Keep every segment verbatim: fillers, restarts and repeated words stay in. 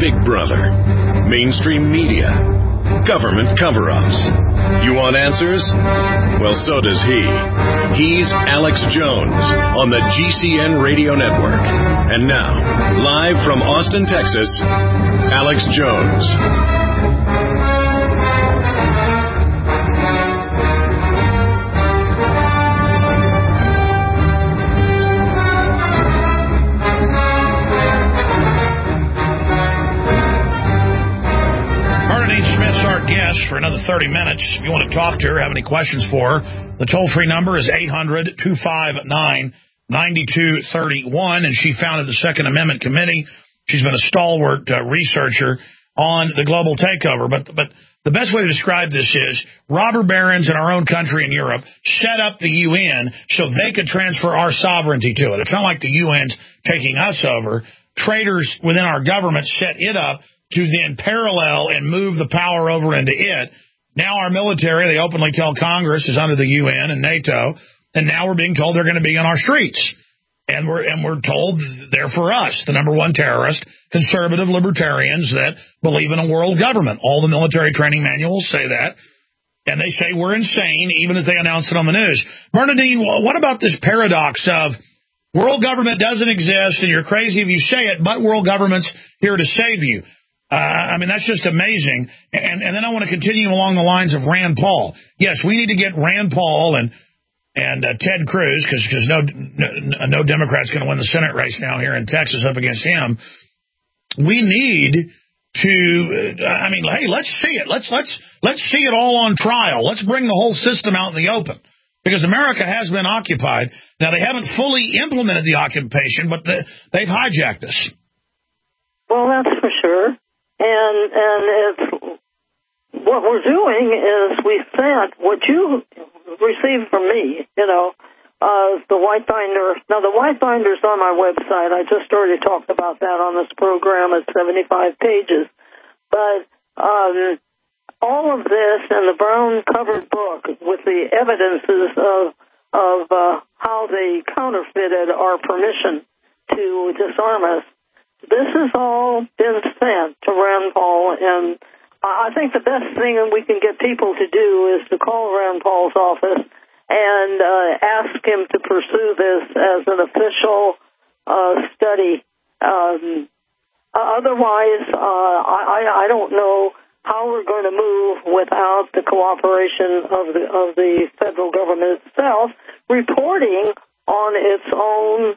Big Brother, mainstream media, government cover-ups. You want answers? Well, so does he. He's Alex Jones on the G C N Radio Network. And now, live from Austin, Texas, Alex Jones. Guest for another thirty minutes. If you want to talk to her, have any questions for her, the toll-free number is eight hundred, two five nine, nine two three one, and she founded the Second Amendment Committee. She's been a stalwart uh, researcher on the global takeover. But but the best way to describe this is robber barons in our own country in Europe set up the U N so they could transfer our sovereignty to it. It's not like the U N's taking us over. Traitors within our government set it up to then parallel and move the power over into it. Now our military, they openly tell Congress, is under the U N and NATO, and now we're being told they're going to be on our streets. And we're and we're told they're for us, the number one terrorist, conservative libertarians that believe in a world government. All the military training manuals say that. And they say we're insane, even as they announce it on the news. Bernadine, what about this paradox of world government doesn't exist, and you're crazy if you say it, but world government's here to save you? Uh, I mean, that's just amazing. And, and then I want to continue along the lines of Rand Paul. Yes, we need to get Rand Paul and and uh, Ted Cruz, because because no, no no Democrat's going to win the Senate race now here in Texas up against him. We need to. Uh, I mean, hey, let's see it. Let's let's let's see it all on trial. Let's bring the whole system out in the open, because America has been occupied. Now they haven't fully implemented the occupation, but the, they've hijacked us. Well, that's for sure. And and it's, what we're doing is we sent what you received from me, you know, uh, the white binder. Now, the white binder's on my website. I just already talked about that on this program. It's seventy-five pages. But um, all of this and the brown-covered book with the evidences of, of uh, how they counterfeited our permission to disarm us, this has all been sent to Rand Paul, and I think the best thing we can get people to do is to call Rand Paul's office and uh, ask him to pursue this as an official uh, study. Um, otherwise, uh, I, I don't know how we're going to move without the cooperation of the of the federal government itself reporting on its own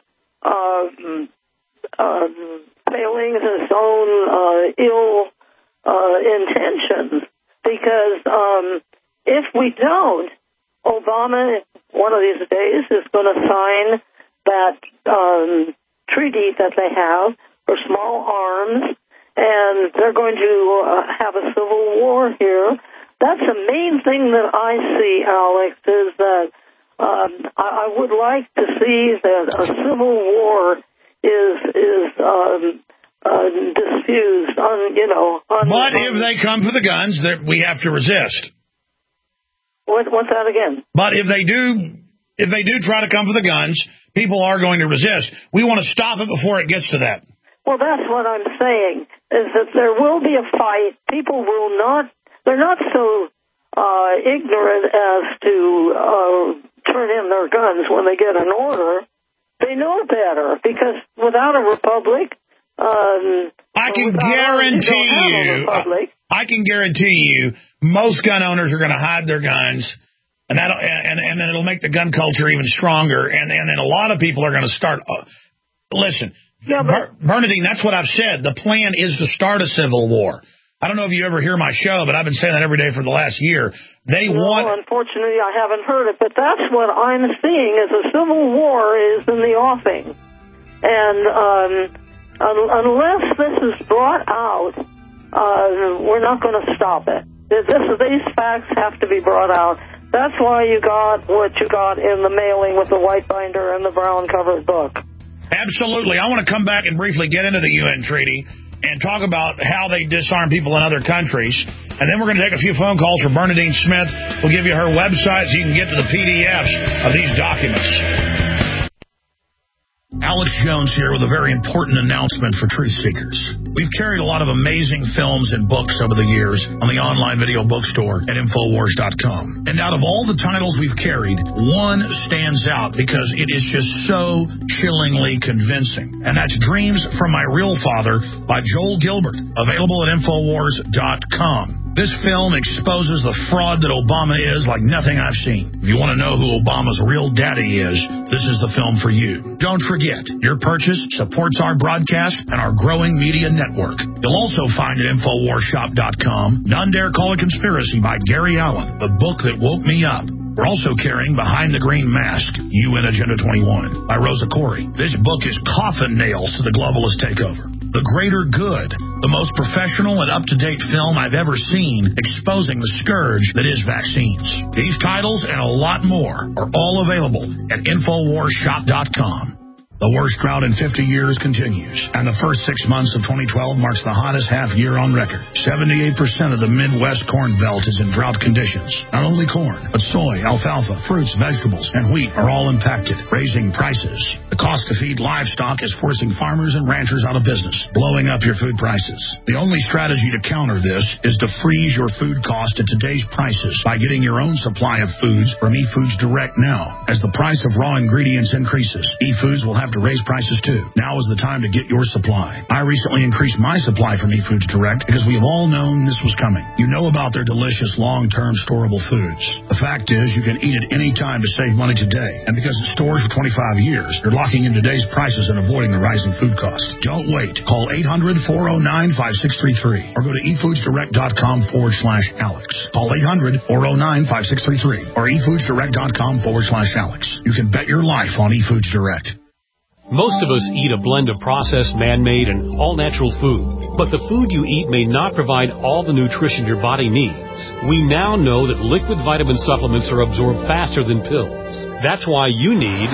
Uh, Uh, failings, its own uh, ill uh, intentions. Because um, if we don't, Obama, one of these days, is going to sign that um, treaty that they have for small arms, and they're going to uh, have a civil war here. That's the main thing that I see, Alex, is that um, I, I would like to see that a civil war is is um, uh, diffused on, you know. On, but on, if they come for the guns, we have to resist. What, what's that again? But if they do, if they do try to come for the guns, people are going to resist. We want to stop it before it gets to that. Well, that's what I'm saying, is that there will be a fight. People will not, they're not so uh, ignorant as to uh, turn in their guns when they get an order. They know better, because without a republic, um, I can guarantee you, I can guarantee you, most gun owners are going to hide their guns, and that, and and then it'll make the gun culture even stronger, and and then a lot of people are going to start. Uh, listen, yeah, but, Bernadine, that's what I've said. The plan is to start a civil war. I don't know if you ever hear my show, but I've been saying that every day for the last year. They no, want. Unfortunately, I haven't heard it, but that's what I'm seeing is a civil war is in the offing, and um, un- unless this is brought out, uh, we're not going to stop it. This, these facts have to be brought out. That's why you got what you got in the mailing with the white binder and the brown covered book. Absolutely. I want to come back and briefly get into the U N treaty and talk about how they disarm people in other countries. And then we're going to take a few phone calls from Bernadine Smith. We'll give you her website so you can get to the P D Fs of these documents. Alex Jones here with a very important announcement for truth seekers. We've carried a lot of amazing films and books over the years on the online video bookstore at Infowars dot com. And out of all the titles we've carried, one stands out because it is just so chillingly convincing. And that's Dreams from My Real Father by Joel Gilbert, available at Infowars dot com. This film exposes the fraud that Obama is like nothing I've seen. If you want to know who Obama's real daddy is, this is the film for you. Don't forget, your purchase supports our broadcast and our growing media network. You'll also find at Infowars shop dot com None Dare Call It Conspiracy by Gary Allen, the book that woke me up. We're also carrying Behind the Green Mask, U N Agenda twenty-one, by Rosa Corey. This book is coffin nails to the globalist takeover. The Greater Good, the most professional and up-to-date film I've ever seen exposing the scourge that is vaccines. These titles and a lot more are all available at Infowars shop dot com. The worst drought in fifty years continues, and the first six months of twenty twelve marks the hottest half year on record. seventy-eight percent of the Midwest Corn Belt is in drought conditions. Not only corn, but soy, alfalfa, fruits, vegetables, and wheat are all impacted, raising prices. The cost to feed livestock is forcing farmers and ranchers out of business, blowing up your food prices. The only strategy to counter this is to freeze your food cost at today's prices by getting your own supply of foods from eFoods Direct now. As the price of raw ingredients increases, eFoods will have to raise prices too. Now is the time to get your supply. I recently increased my supply from eFoods Direct because we have all known this was coming. You know about their delicious long-term storable foods. The fact is you can eat it any time to save money today. And because it stores for twenty-five years, you're locking in today's prices and avoiding the rising food costs. Don't wait. Call eight hundred, four oh nine, five six three three or go to eFoods Direct dot com forward slash Alex. Call eight hundred, four oh nine, five six three three or eFoods Direct dot com forward slash Alex. You can bet your life on eFoods Direct. Most of us eat a blend of processed, man-made, and all-natural food. But the food you eat may not provide all the nutrition your body needs. We now know that liquid vitamin supplements are absorbed faster than pills. That's why you need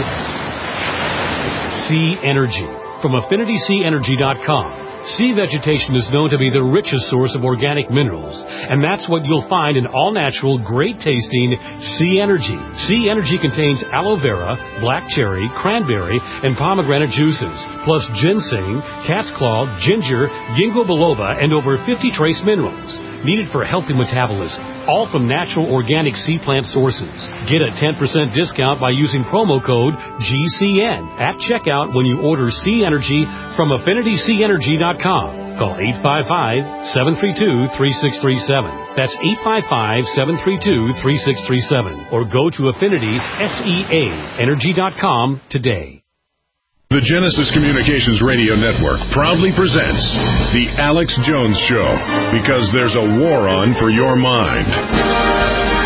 Sea Energy from Affinity Sea Energy dot com. Sea vegetation is known to be the richest source of organic minerals, and that's what you'll find in all-natural, great-tasting Sea Energy. Sea Energy contains aloe vera, black cherry, cranberry, and pomegranate juices, plus ginseng, cat's claw, ginger, ginkgo biloba, and over fifty trace minerals needed for a healthy metabolism, all from natural organic sea plant sources. Get a ten percent discount by using promo code G C N at checkout when you order Sea Energy from Affinity Sea Energy dot com. Call eight five five, seven three two, three six three seven. That's eight five five, seven three two, three six three seven. Or go to Affinity Sea Energy dot com today. The Genesis Communications Radio Network proudly presents The Alex Jones Show, because there's a war on for your mind.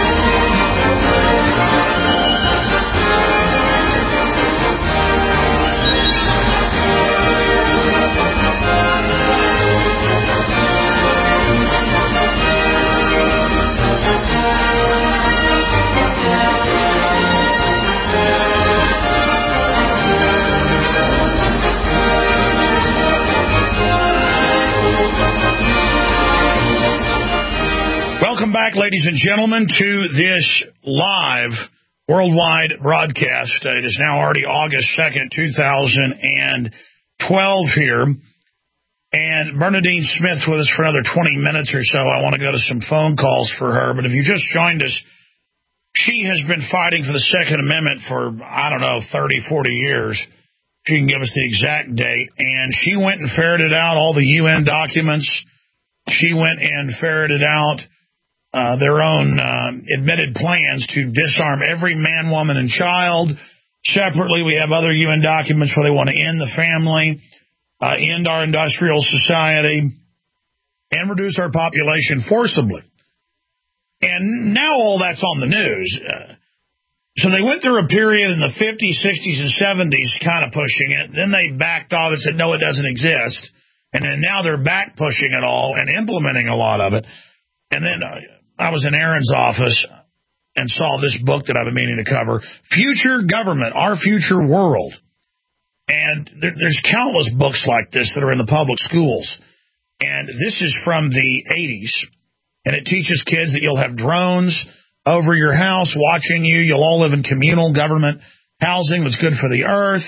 Welcome back, ladies and gentlemen, to this live worldwide broadcast. It is now already August second, two thousand twelve here. And Bernadine Smith's with us for another twenty minutes or so. I want to go to some phone calls for her. But if you just joined us, she has been fighting for the Second Amendment for, I don't know, thirty, forty years. She can give us the exact date. And she went and ferreted out all the U N documents. She went and ferreted out Uh, their own uh, admitted plans to disarm every man, woman, and child. Separately, we have other U N documents where they want to end the family, uh, end our industrial society, and reduce our population forcibly. And now all that's on the news. Uh, so they went through a period in the fifties, sixties, and seventies kind of pushing it. Then they backed off and said, no, it doesn't exist. And then now they're back pushing it all and implementing a lot of it. And then uh, I was in Aaron's office and saw this book that I've been meaning to cover, Future Government, Our Future World. And there, there's countless books like this that are in the public schools. And this is from the eighties. And it teaches kids that you'll have drones over your house watching you. You'll all live in communal government housing that's good for the earth.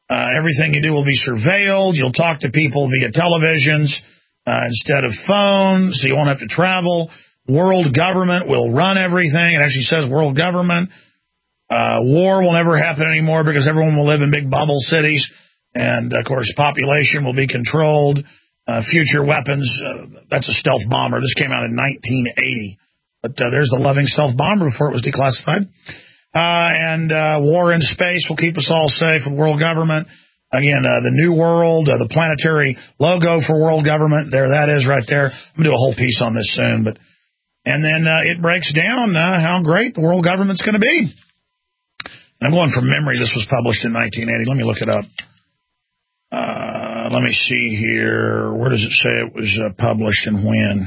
Uh, everything you do will be surveilled. You'll talk to people via televisions uh, instead of phones, so you won't have to travel. World government will run everything. It actually says world government. Uh, war will never happen anymore because everyone will live in big bubble cities. And, of course, population will be controlled. Uh, future weapons, uh, that's a stealth bomber. This came out in nineteen eighty. But uh, there's the Loving stealth bomber before it was declassified. Uh, and uh, war in space will keep us all safe with world government. Again, uh, the New World, uh, the planetary logo for world government. There, that is right there. I'm going to do a whole piece on this soon. But And then uh, it breaks down uh, how great the world government's going to be. And I'm going from memory. This was published in nineteen eighty. Let me look it up. Uh, let me see here. Where does it say it was uh, published and when?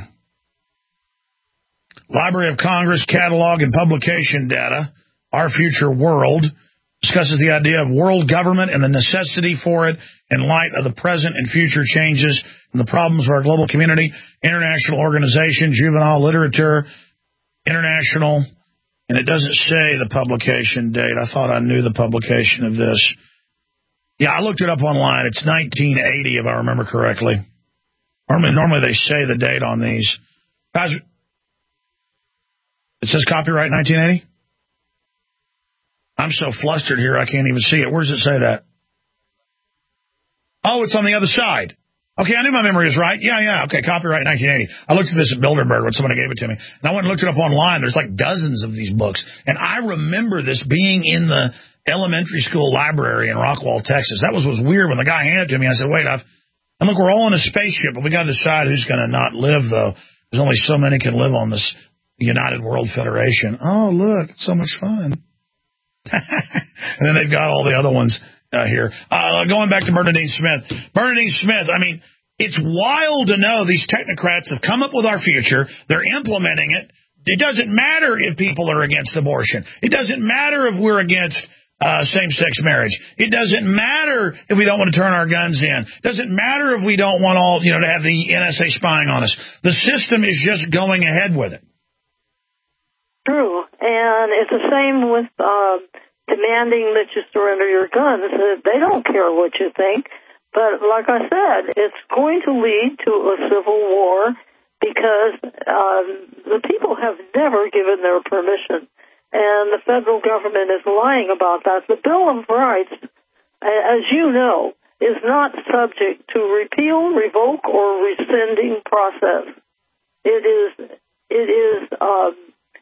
Library of Congress Catalog and Publication Data, Our Future World, discusses the idea of world government and the necessity for it in light of the present and future changes and the problems of our global community, international organization, juvenile literature, international, and it doesn't say the publication date. I thought I knew the publication of this. Yeah, I looked it up online. It's nineteen eighty, if I remember correctly. Normally, normally they say the date on these. Guys, it says copyright nineteen eighty? I'm so flustered here I can't even see it. Where does it say that? Oh, it's on the other side. Okay, I knew my memory was right. Yeah, yeah, okay, copyright nineteen eighty. I looked at this at Bilderberg when somebody gave it to me. And I went and looked it up online. There's like dozens of these books. And I remember this being in the elementary school library in Rockwall, Texas. That was, was weird when the guy handed it to me. I said, wait, I've, and look, we're all in a spaceship, but we got to decide who's going to not live, though. There's only so many can live on this United World Federation. Oh, look, it's so much fun. And then they've got all the other ones uh, here. Uh, going back to Bernadine Smith. Bernadine Smith, I mean, it's wild to know these technocrats have come up with our future. They're implementing it. It doesn't matter if people are against abortion. It doesn't matter if we're against uh, same-sex marriage. It doesn't matter if we don't want to turn our guns in. It doesn't matter if we don't want all, you know, to have the N S A spying on us. The system is just going ahead with it. True, and it's the same with uh, demanding that you surrender your guns. They don't care what you think, but like I said, it's going to lead to a civil war because um, the people have never given their permission, and the federal government is lying about that. The Bill of Rights, as you know, is not subject to repeal, revoke, or rescinding process. It is, it is um,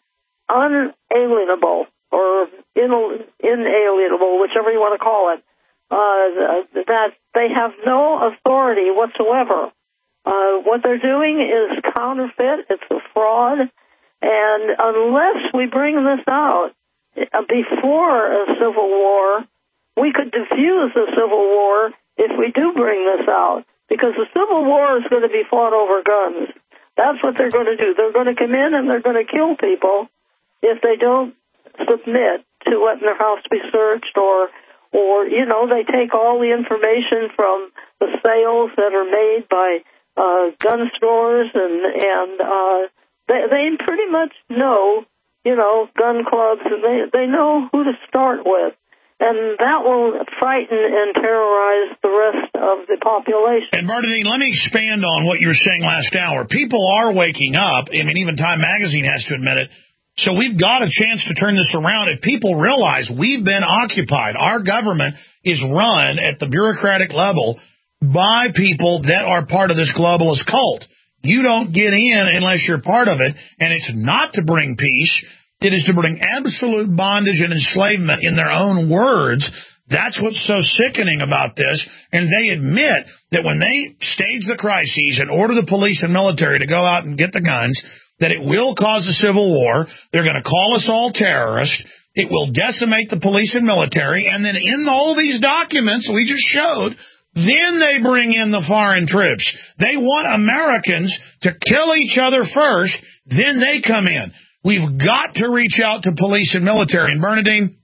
unalienable or inalienable, whichever you want to call it, uh, that they have no authority whatsoever. Uh, what they're doing is counterfeit. It's a fraud. And unless we bring this out before a civil war, we could diffuse the civil war if we do bring this out, because the civil war is going to be fought over guns. That's what they're going to do. They're going to come in and they're going to kill people if they don't submit to letting their house be searched, or, or you know, they take all the information from the sales that are made by uh, gun stores, and and uh, they they pretty much know, you know, gun clubs, and they they know who to start with, and that will frighten and terrorize the rest of the population. And Bernadine, let me expand on what you were saying last hour. People are waking up. I mean, even Time Magazine has to admit it. So we've got a chance to turn this around. If people realize we've been occupied, our government is run at the bureaucratic level by people that are part of this globalist cult. You don't get in unless you're part of it, and it's not to bring peace. It is to bring absolute bondage and enslavement in their own words. That's what's so sickening about this. And they admit that when they stage the crises and order the police and military to go out and get the guns, that it will cause a civil war. They're going to call us all terrorists. It will decimate the police and military. And then in all these documents we just showed, then they bring in the foreign troops. They want Americans to kill each other first, then they come in. We've got to reach out to police and military. And Bernadine,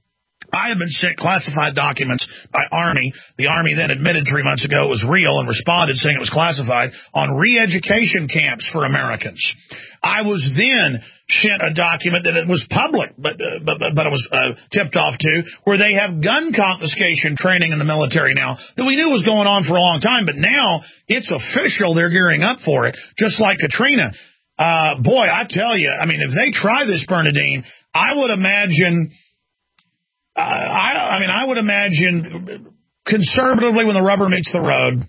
I have been sent classified documents by Army. The Army then admitted three months ago it was real and responded saying it was classified on re-education camps for Americans. I was then sent a document that it was public, but uh, but, but it was uh, tipped off to, where they have gun confiscation training in the military now that we knew was going on for a long time, but now it's official. They're gearing up for it, just like Katrina. Uh, boy, I tell you, I mean, if they try this, Bernadine, I would imagine... Uh, I, I mean, I would imagine conservatively when the rubber meets the road.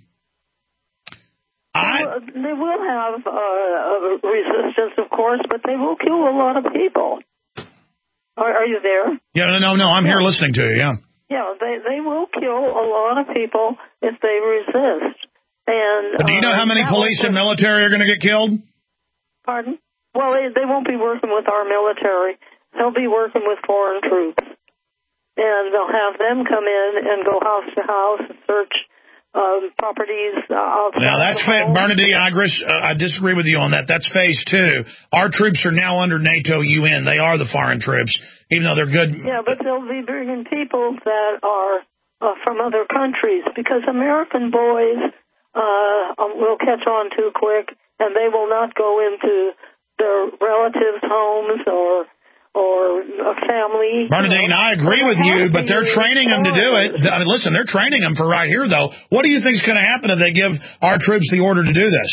I, well, they will have uh, resistance, of course, but they will kill a lot of people. Are, are you there? Yeah, no, no, I'm yeah. here listening to you, yeah. Yeah, they, they will kill a lot of people if they resist. And but do you know uh, how many police and military are going to get killed? Pardon? Well, they, they won't be working with our military. They'll be working with foreign troops. And they'll have them come in and go house to house and search um, properties. Uh, now, that's fa- Bernadine, I, agree, uh, I disagree with you on that. That's phase two. Our troops are now under NATO U N. They are the foreign troops, even though they're good. Yeah, but they'll be bringing people that are uh, from other countries, because American boys uh, will catch on too quick, and they will not go into their relatives' homes or... or a family. Bernadine, you know, I agree with you, but they're training them to do it. I mean, listen, they're training them for right here, though. What do you think is going to happen if they give our troops the order to do this?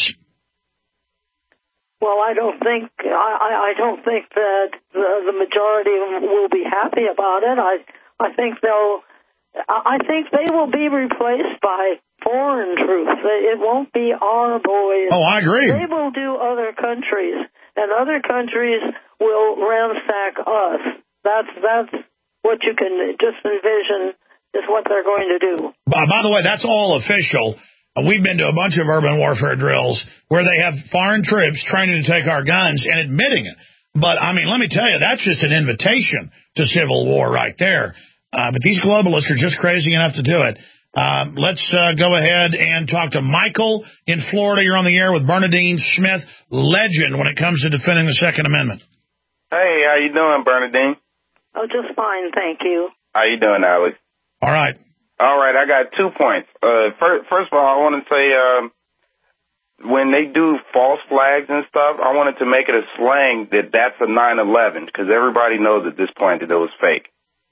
Well, I don't think I, I don't think that the, the majority will be happy about it. I I think they'll I think they will be replaced by foreign troops. It won't be our boys. Oh, I agree. They will do other countries, and other countries will ransack us. That's that's what you can just envision is what they're going to do. By, by the way, that's all official. Uh, we've been to a bunch of urban warfare drills where they have foreign troops training to take our guns and admitting it. But, I mean, let me tell you, that's just an invitation to civil war right there. Uh, but these globalists are just crazy enough to do it. Um, let's uh, go ahead and talk to Michael in Florida. You're on the air with Bernadine Smith, legend when it comes to defending the Second Amendment. Hey, how you doing, Bernadine? Oh, just fine, thank you. How you doing, Alex? All right. All right, I got two points. Uh, first, first of all, I want to say um, when they do false flags and stuff, I wanted to make it a slang that that's a nine eleven, because everybody knows at this point that it was fake.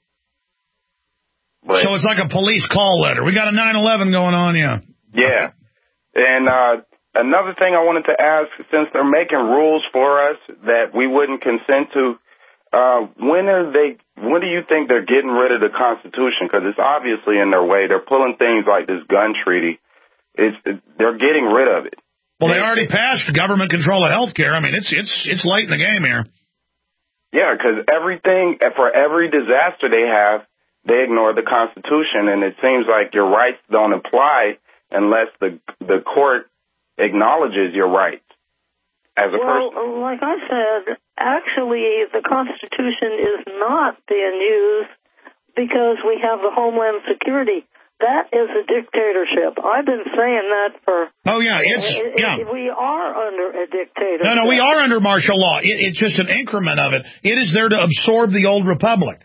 But, so it's like a police call letter. We got a nine eleven going on, yeah. Yeah. And uh, another thing I wanted to ask, since they're making rules for us that we wouldn't consent to, uh, when are they? When do you think they're getting rid of the Constitution? Because it's obviously in their way. They're pulling things like this gun treaty. It's they're getting rid of it. Well, they already passed government control of health care. I mean, it's it's it's late in the game here. Yeah, because everything for every disaster they have, they ignore the Constitution, and it seems like your rights don't apply unless the the court acknowledges your rights as a well, person. Well, like I said, actually the Constitution is not being used because we have the Homeland Security. That is a dictatorship. I've been saying that for... Oh, yeah, it's... It, yeah. It, we are under a dictatorship. No, no, we are under martial law. It, it's just an increment of it. It is there to absorb the old republic.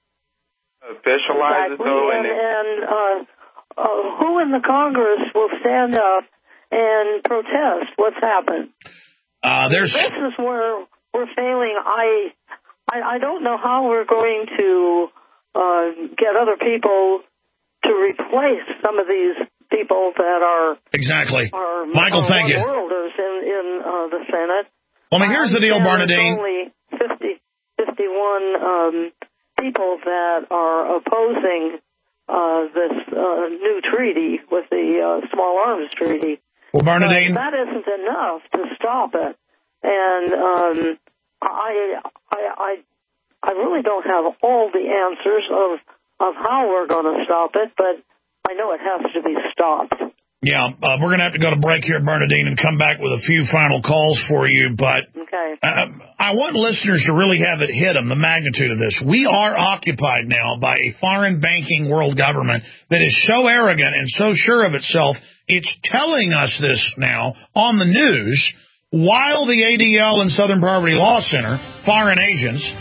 Officialize exactly. it, though, and, and, and uh, uh, who in the Congress will stand up and protest what's happened? Uh, there's... This is where we're failing. I, I, I don't know how we're going to uh, get other people to replace some of these people that are exactly. Are, Michael, are thank you. worlders in in uh, the Senate. Well, I mean, here's the deal, Bernadine. There's only fifty, fifty-one um, people that are opposing uh, this uh, new treaty with the uh, Small Arms Treaty. Well, Bernadine, but that isn't enough to stop it, and um, I, I, I, I really don't have all the answers of. of how we're going to stop it, but I know it has to be stopped. Yeah, uh, we're going to have to go to break here, Bernadine, and come back with a few final calls for you, but okay. uh, I want listeners to really have it hit them, the magnitude of this. We are occupied now by a foreign banking world government that is so arrogant and so sure of itself, it's telling us this now on the news, while the A D L and Southern Poverty Law Center, foreign agents,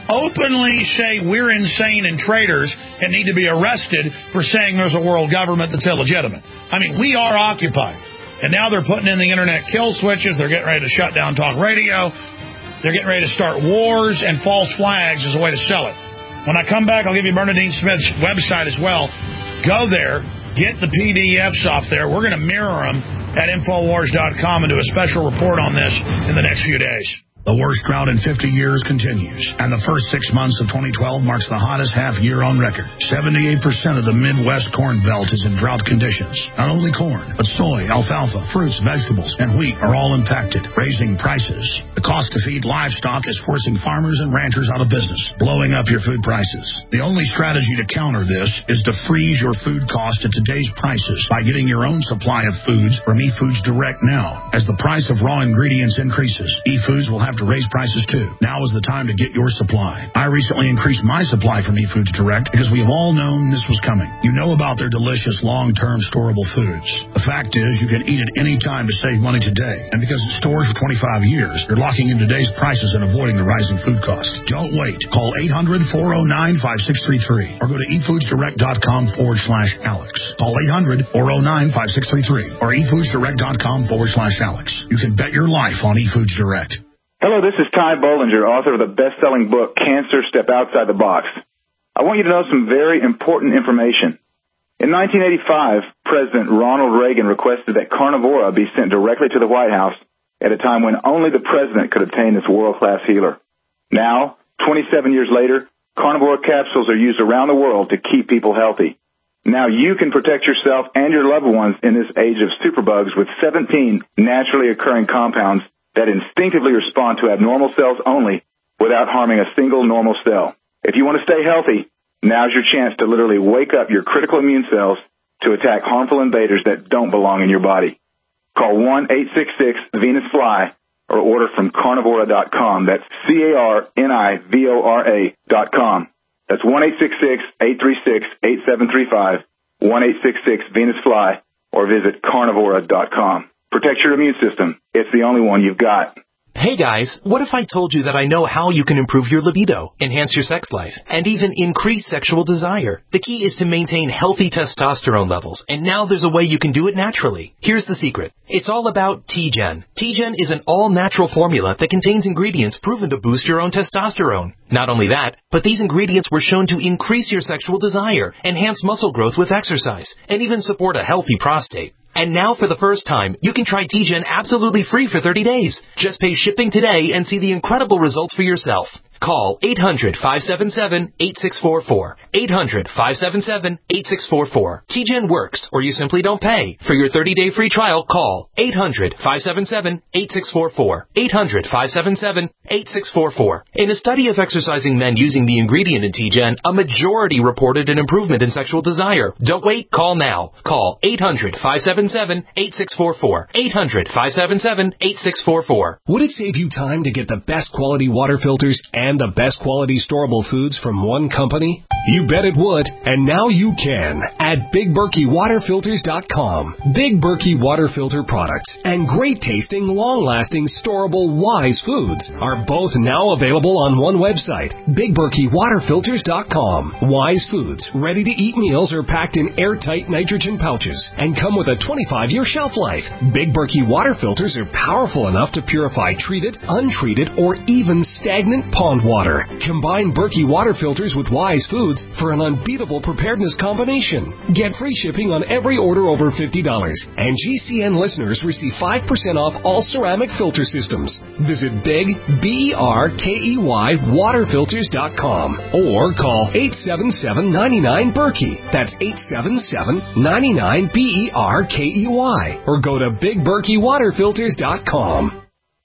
openly say we're insane and traitors and need to be arrested for saying there's a world government that's illegitimate. I mean, we are occupied. And now they're putting in the internet kill switches. They're getting ready to shut down talk radio. They're getting ready to start wars, and false flags as a way to sell it. When I come back, I'll give you Bernadine Smith's website as well. Go there. Get the P D Fs off there. We're going to mirror them at Infowars dot com and do a special report on this in the next few days. The worst drought in fifty years continues, and the first six months of twenty twelve marks the hottest half year on record. seventy-eight percent of the Midwest corn belt is in drought conditions. Not only corn, but soy, alfalfa, fruits, vegetables, and wheat are all impacted, raising prices. The cost to feed livestock is forcing farmers and ranchers out of business, blowing up your food prices. The only strategy to counter this is to freeze your food cost at today's prices by getting your own supply of foods from eFoods Direct now. As the price of raw ingredients increases, eFoods will have to raise prices too. Now is the time to get your supply. I recently increased my supply from eFoods Direct because we have all known this was coming. You know about their delicious long-term storable foods. The fact is you can eat it any time to save money today. And because it stores for twenty-five years, you're locking in today's prices and avoiding the rising food costs. Don't wait. Call eight hundred, four oh nine, five six three three or go to eFoodsDirect.com forward slash Alex. Call eight hundred, four oh nine, five six three three or eFoodsDirect.com forward slash Alex. You can bet your life on eFoods Direct. Hello, this is Ty Bollinger, author of the best-selling book, Cancer, Step Outside the Box. I want you to know some very important information. In nineteen eighty-five, President Ronald Reagan requested that Carnivora be sent directly to the White House at a time when only the president could obtain this world-class healer. Now, twenty-seven years later, Carnivora capsules are used around the world to keep people healthy. Now you can protect yourself and your loved ones in this age of superbugs with seventeen naturally occurring compounds that instinctively respond to abnormal cells only without harming a single normal cell. If you want to stay healthy, now's your chance to literally wake up your critical immune cells to attack harmful invaders that don't belong in your body. Call one eight six six Venus Fly or order from carnivora dot com. That's C A R N I V O R A dot com. That's one eight six six, eight three six, eight seven three five, one eight six six Venus Fly, or visit carnivora dot com. Protect your immune system. It's the only one you've got. Hey guys, what if I told you that I know how you can improve your libido, enhance your sex life, and even increase sexual desire? The key is to maintain healthy testosterone levels, and now there's a way you can do it naturally. Here's the secret. It's all about T-Gen. T-Gen is an all-natural formula that contains ingredients proven to boost your own testosterone. Not only that, but these ingredients were shown to increase your sexual desire, enhance muscle growth with exercise, and even support a healthy prostate. And now, for the first time, you can try T-Gen absolutely free for thirty days. Just pay shipping today and see the incredible results for yourself. Call eight hundred, five seven seven, eight six four four. eight hundred, five seven seven, eight six four four. T-Gen works, or you simply don't pay. For your thirty-day free trial, call eight hundred, five seven seven, eight six four four. eight hundred, five seven seven, eight six four four. In a study of exercising men using the ingredient in T-Gen, a majority reported an improvement in sexual desire. Don't wait, call now. Call eight hundred, five seven seven, eight six four four. eight hundred, five seven seven, eight six four four. Would it save you time to get the best quality water filters and the best quality storable foods from one company? You bet it would, and now you can at Big Berkey Water Filters dot com. Big Berkey Water Filter products and great tasting, long-lasting, storable Wise foods are both now available on one website, Big Berkey Water Filters dot com. Wise foods, ready-to-eat meals are packed in airtight nitrogen pouches and come with a twenty-five year shelf life. Big Berkey Water Filters are powerful enough to purify treated, untreated, or even stagnant pond water. Combine Berkey Water Filters with Wise Foods for an unbeatable preparedness combination. Get free shipping on every order over fifty dollars, and G C N listeners receive five percent off all ceramic filter systems. Visit Big, B E R K E Y, water filters dot com or call eight seven seven, nine nine, Berkey. That's eight seven seven, nine nine, B E R K E Y. Or go to Big Berkey Water Filters dot com.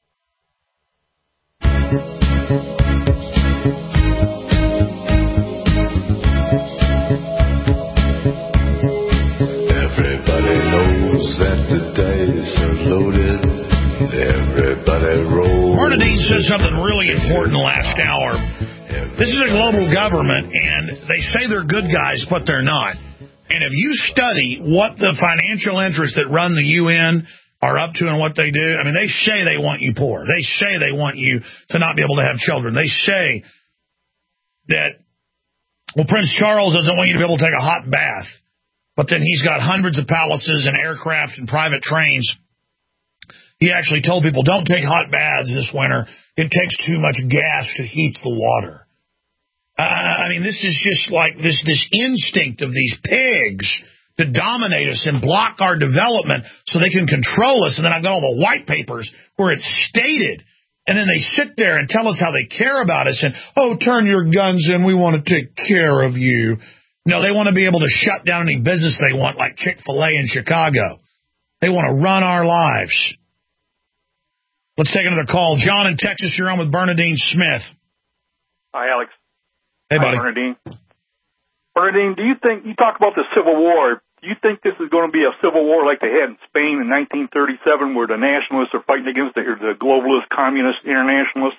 Everybody knows that the dice are loaded. Everybody rolls. Bernadine said something really important last hour. This is a global government, and they say they're good guys, but they're not. And if you study what the financial interests that run the U N are up to and what they do, I mean, they say they want you poor. They say they want you to not be able to have children. They say that, well, Prince Charles doesn't want you to be able to take a hot bath, but then he's got hundreds of palaces and aircraft and private trains. He actually told people, don't take hot baths this winter. It takes too much gas to heat the water. Uh, I mean, this is just like this this instinct of these pigs to dominate us and block our development so they can control us. And then I've got all the white papers where it's stated. And then they sit there and tell us how they care about us and, oh, turn your guns in. We want to take care of you. No, they want to be able to shut down any business they want, like Chick-fil-A in Chicago. They want to run our lives. Let's take another call. John in Texas, you're on with Bernadine Smith. Hi, Alex. Hey, buddy. Hi, Bernadine. Bernadine, do you think, you talk about the Civil War, do you think this is going to be a civil war like they had in Spain in nineteen thirty-seven where the nationalists are fighting against the, the globalist, communist, internationalists?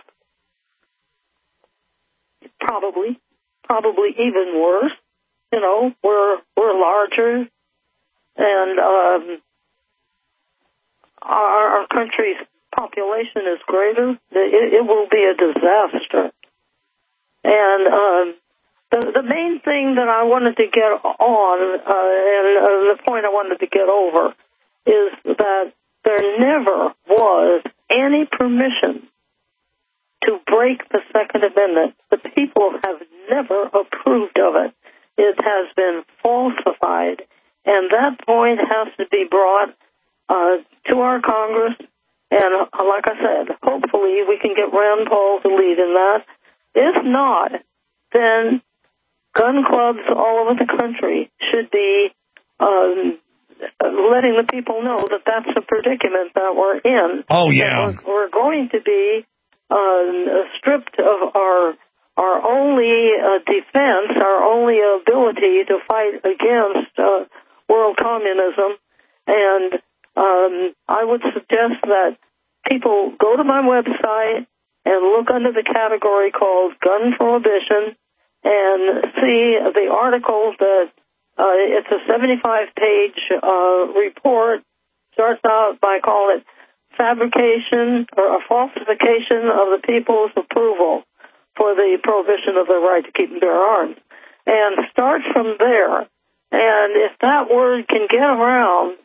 Probably. Probably even worse. You know, we're, we're larger, and um, our, our country's population is greater. It, it will be a disaster. And um, the, the main thing that I wanted to get on, uh, and uh, the point I wanted to get over, is that there never was any permission to break the Second Amendment. The people have never approved of it. It has been falsified, and that point has to be brought uh, to our Congress. And uh, like I said, hopefully we can get Rand Paul to lead in that. If not, then gun clubs all over the country should be um, letting the people know that that's the predicament that we're in. Oh, yeah. We're, we're going to be uh, stripped of our our only uh, defense, our only ability to fight against uh, world communism. And um, I would suggest that people go to my website and look under the category called gun prohibition and see the article that uh, it's a seventy-five page uh, report. Starts out by calling it fabrication or a falsification of the people's approval for the prohibition of the right to keep and bear arms. And start from there. And if that word can get around,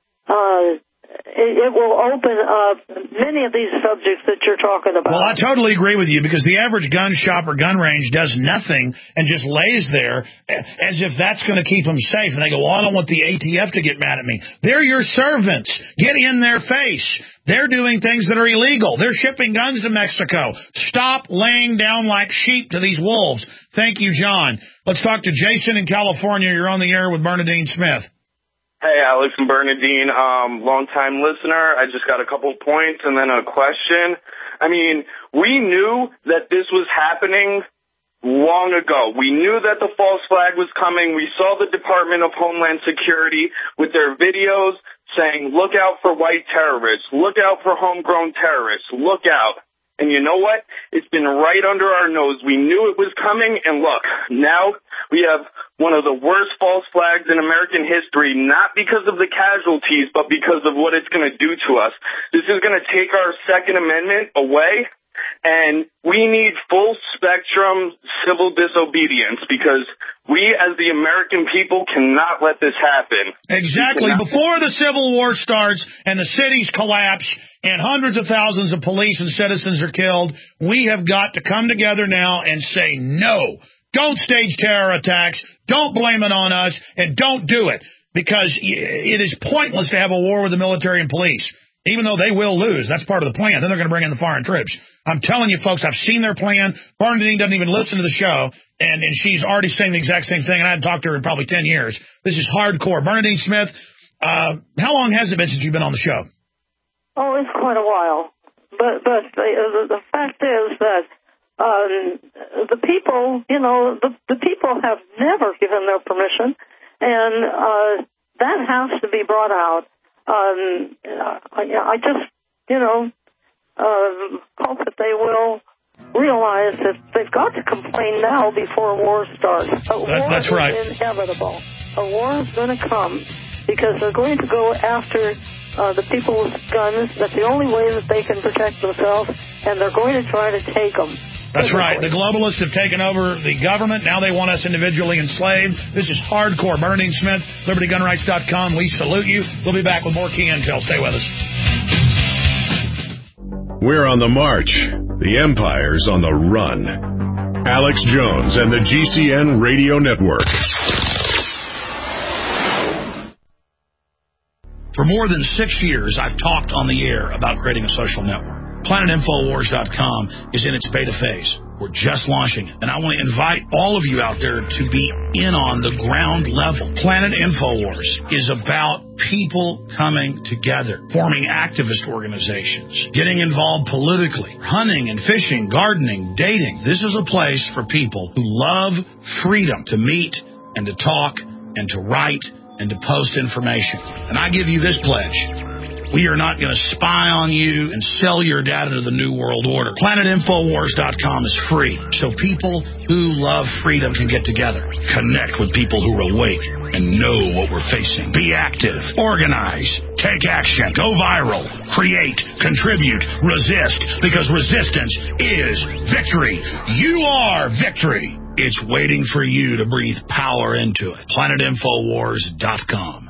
uh, it, it will open up many of these subjects that you're talking about. Well, I totally agree with you, because the average gun shop or gun range does nothing and just lays there as if that's going to keep them safe. And they go, well, I don't want the A T F to get mad at me. They're your servants. Get in their face. They're doing things that are illegal. They're shipping guns to Mexico. Stop laying down like sheep to these wolves. Thank you, John. Let's talk to Jason in California. You're on the air with Bernadine Smith. Hey, Alex and Bernadine, um, long-time listener. I just got a couple points and then a question. I mean, we knew that this was happening long ago. We knew that the false flag was coming. We saw the Department of Homeland Security with their videos saying, look out for white terrorists, look out for homegrown terrorists, look out. And you know what? It's been right under our nose. We knew it was coming, and look, now we have one of the worst false flags in American history, not because of the casualties, but because of what it's going to do to us. This is going to take our Second Amendment away, and we need full-spectrum civil disobedience, because we, as the American people, cannot let this happen. Exactly. Before the Civil War starts and the cities collapse and hundreds of thousands of police and citizens are killed, we have got to come together now and say no. Don't stage terror attacks. Don't blame it on us, and don't do it, because it is pointless to have a war with the military and police, even though they will lose. That's part of the plan. Then they're going to bring in the foreign troops. I'm telling you, folks, I've seen their plan. Bernadine doesn't even listen to the show, and, and she's already saying the exact same thing, and I hadn't talked to her in probably ten years. This is hardcore. Bernadine Smith, uh, how long has it been since you've been on the show? Oh, it's quite a while. But but the, the fact is that um, the people, you know, the, the people have never given their permission, and uh, that has to be brought out. Um, I, I just, you know, uh, hope that they will realize that they've got to complain now before war starts. A war that, that's right. is inevitable. A war is going to come because they're going to go after uh, the people with guns. That's the only way that they can protect themselves, and they're going to try to take them. That's right. The globalists have taken over the government. Now they want us individually enslaved. This is hardcore. Bernadine Smith, Liberty Gun Rights dot com. We salute you. We'll be back with more key intel. Stay with us. We're on the march. The empire's on the run. Alex Jones and the G C N Radio Network. For more than six years, I've talked on the air about creating a social network. Planet Infowars dot com is in its beta phase. We're just launching it. And I want to invite all of you out there to be in on the ground level. Planet Infowars is about people coming together, forming activist organizations, getting involved politically, hunting and fishing, gardening, dating. This is a place for people who love freedom to meet and to talk and to write and to post information. And I give you this pledge. We are not going to spy on you and sell your data to the New World Order. Planet Infowars dot com is free, so people who love freedom can get together, connect with people who are awake and know what we're facing. Be active, organize, take action, go viral, create, contribute, resist, because resistance is victory. You are victory. It's waiting for you to breathe power into it. Planet Infowars dot com.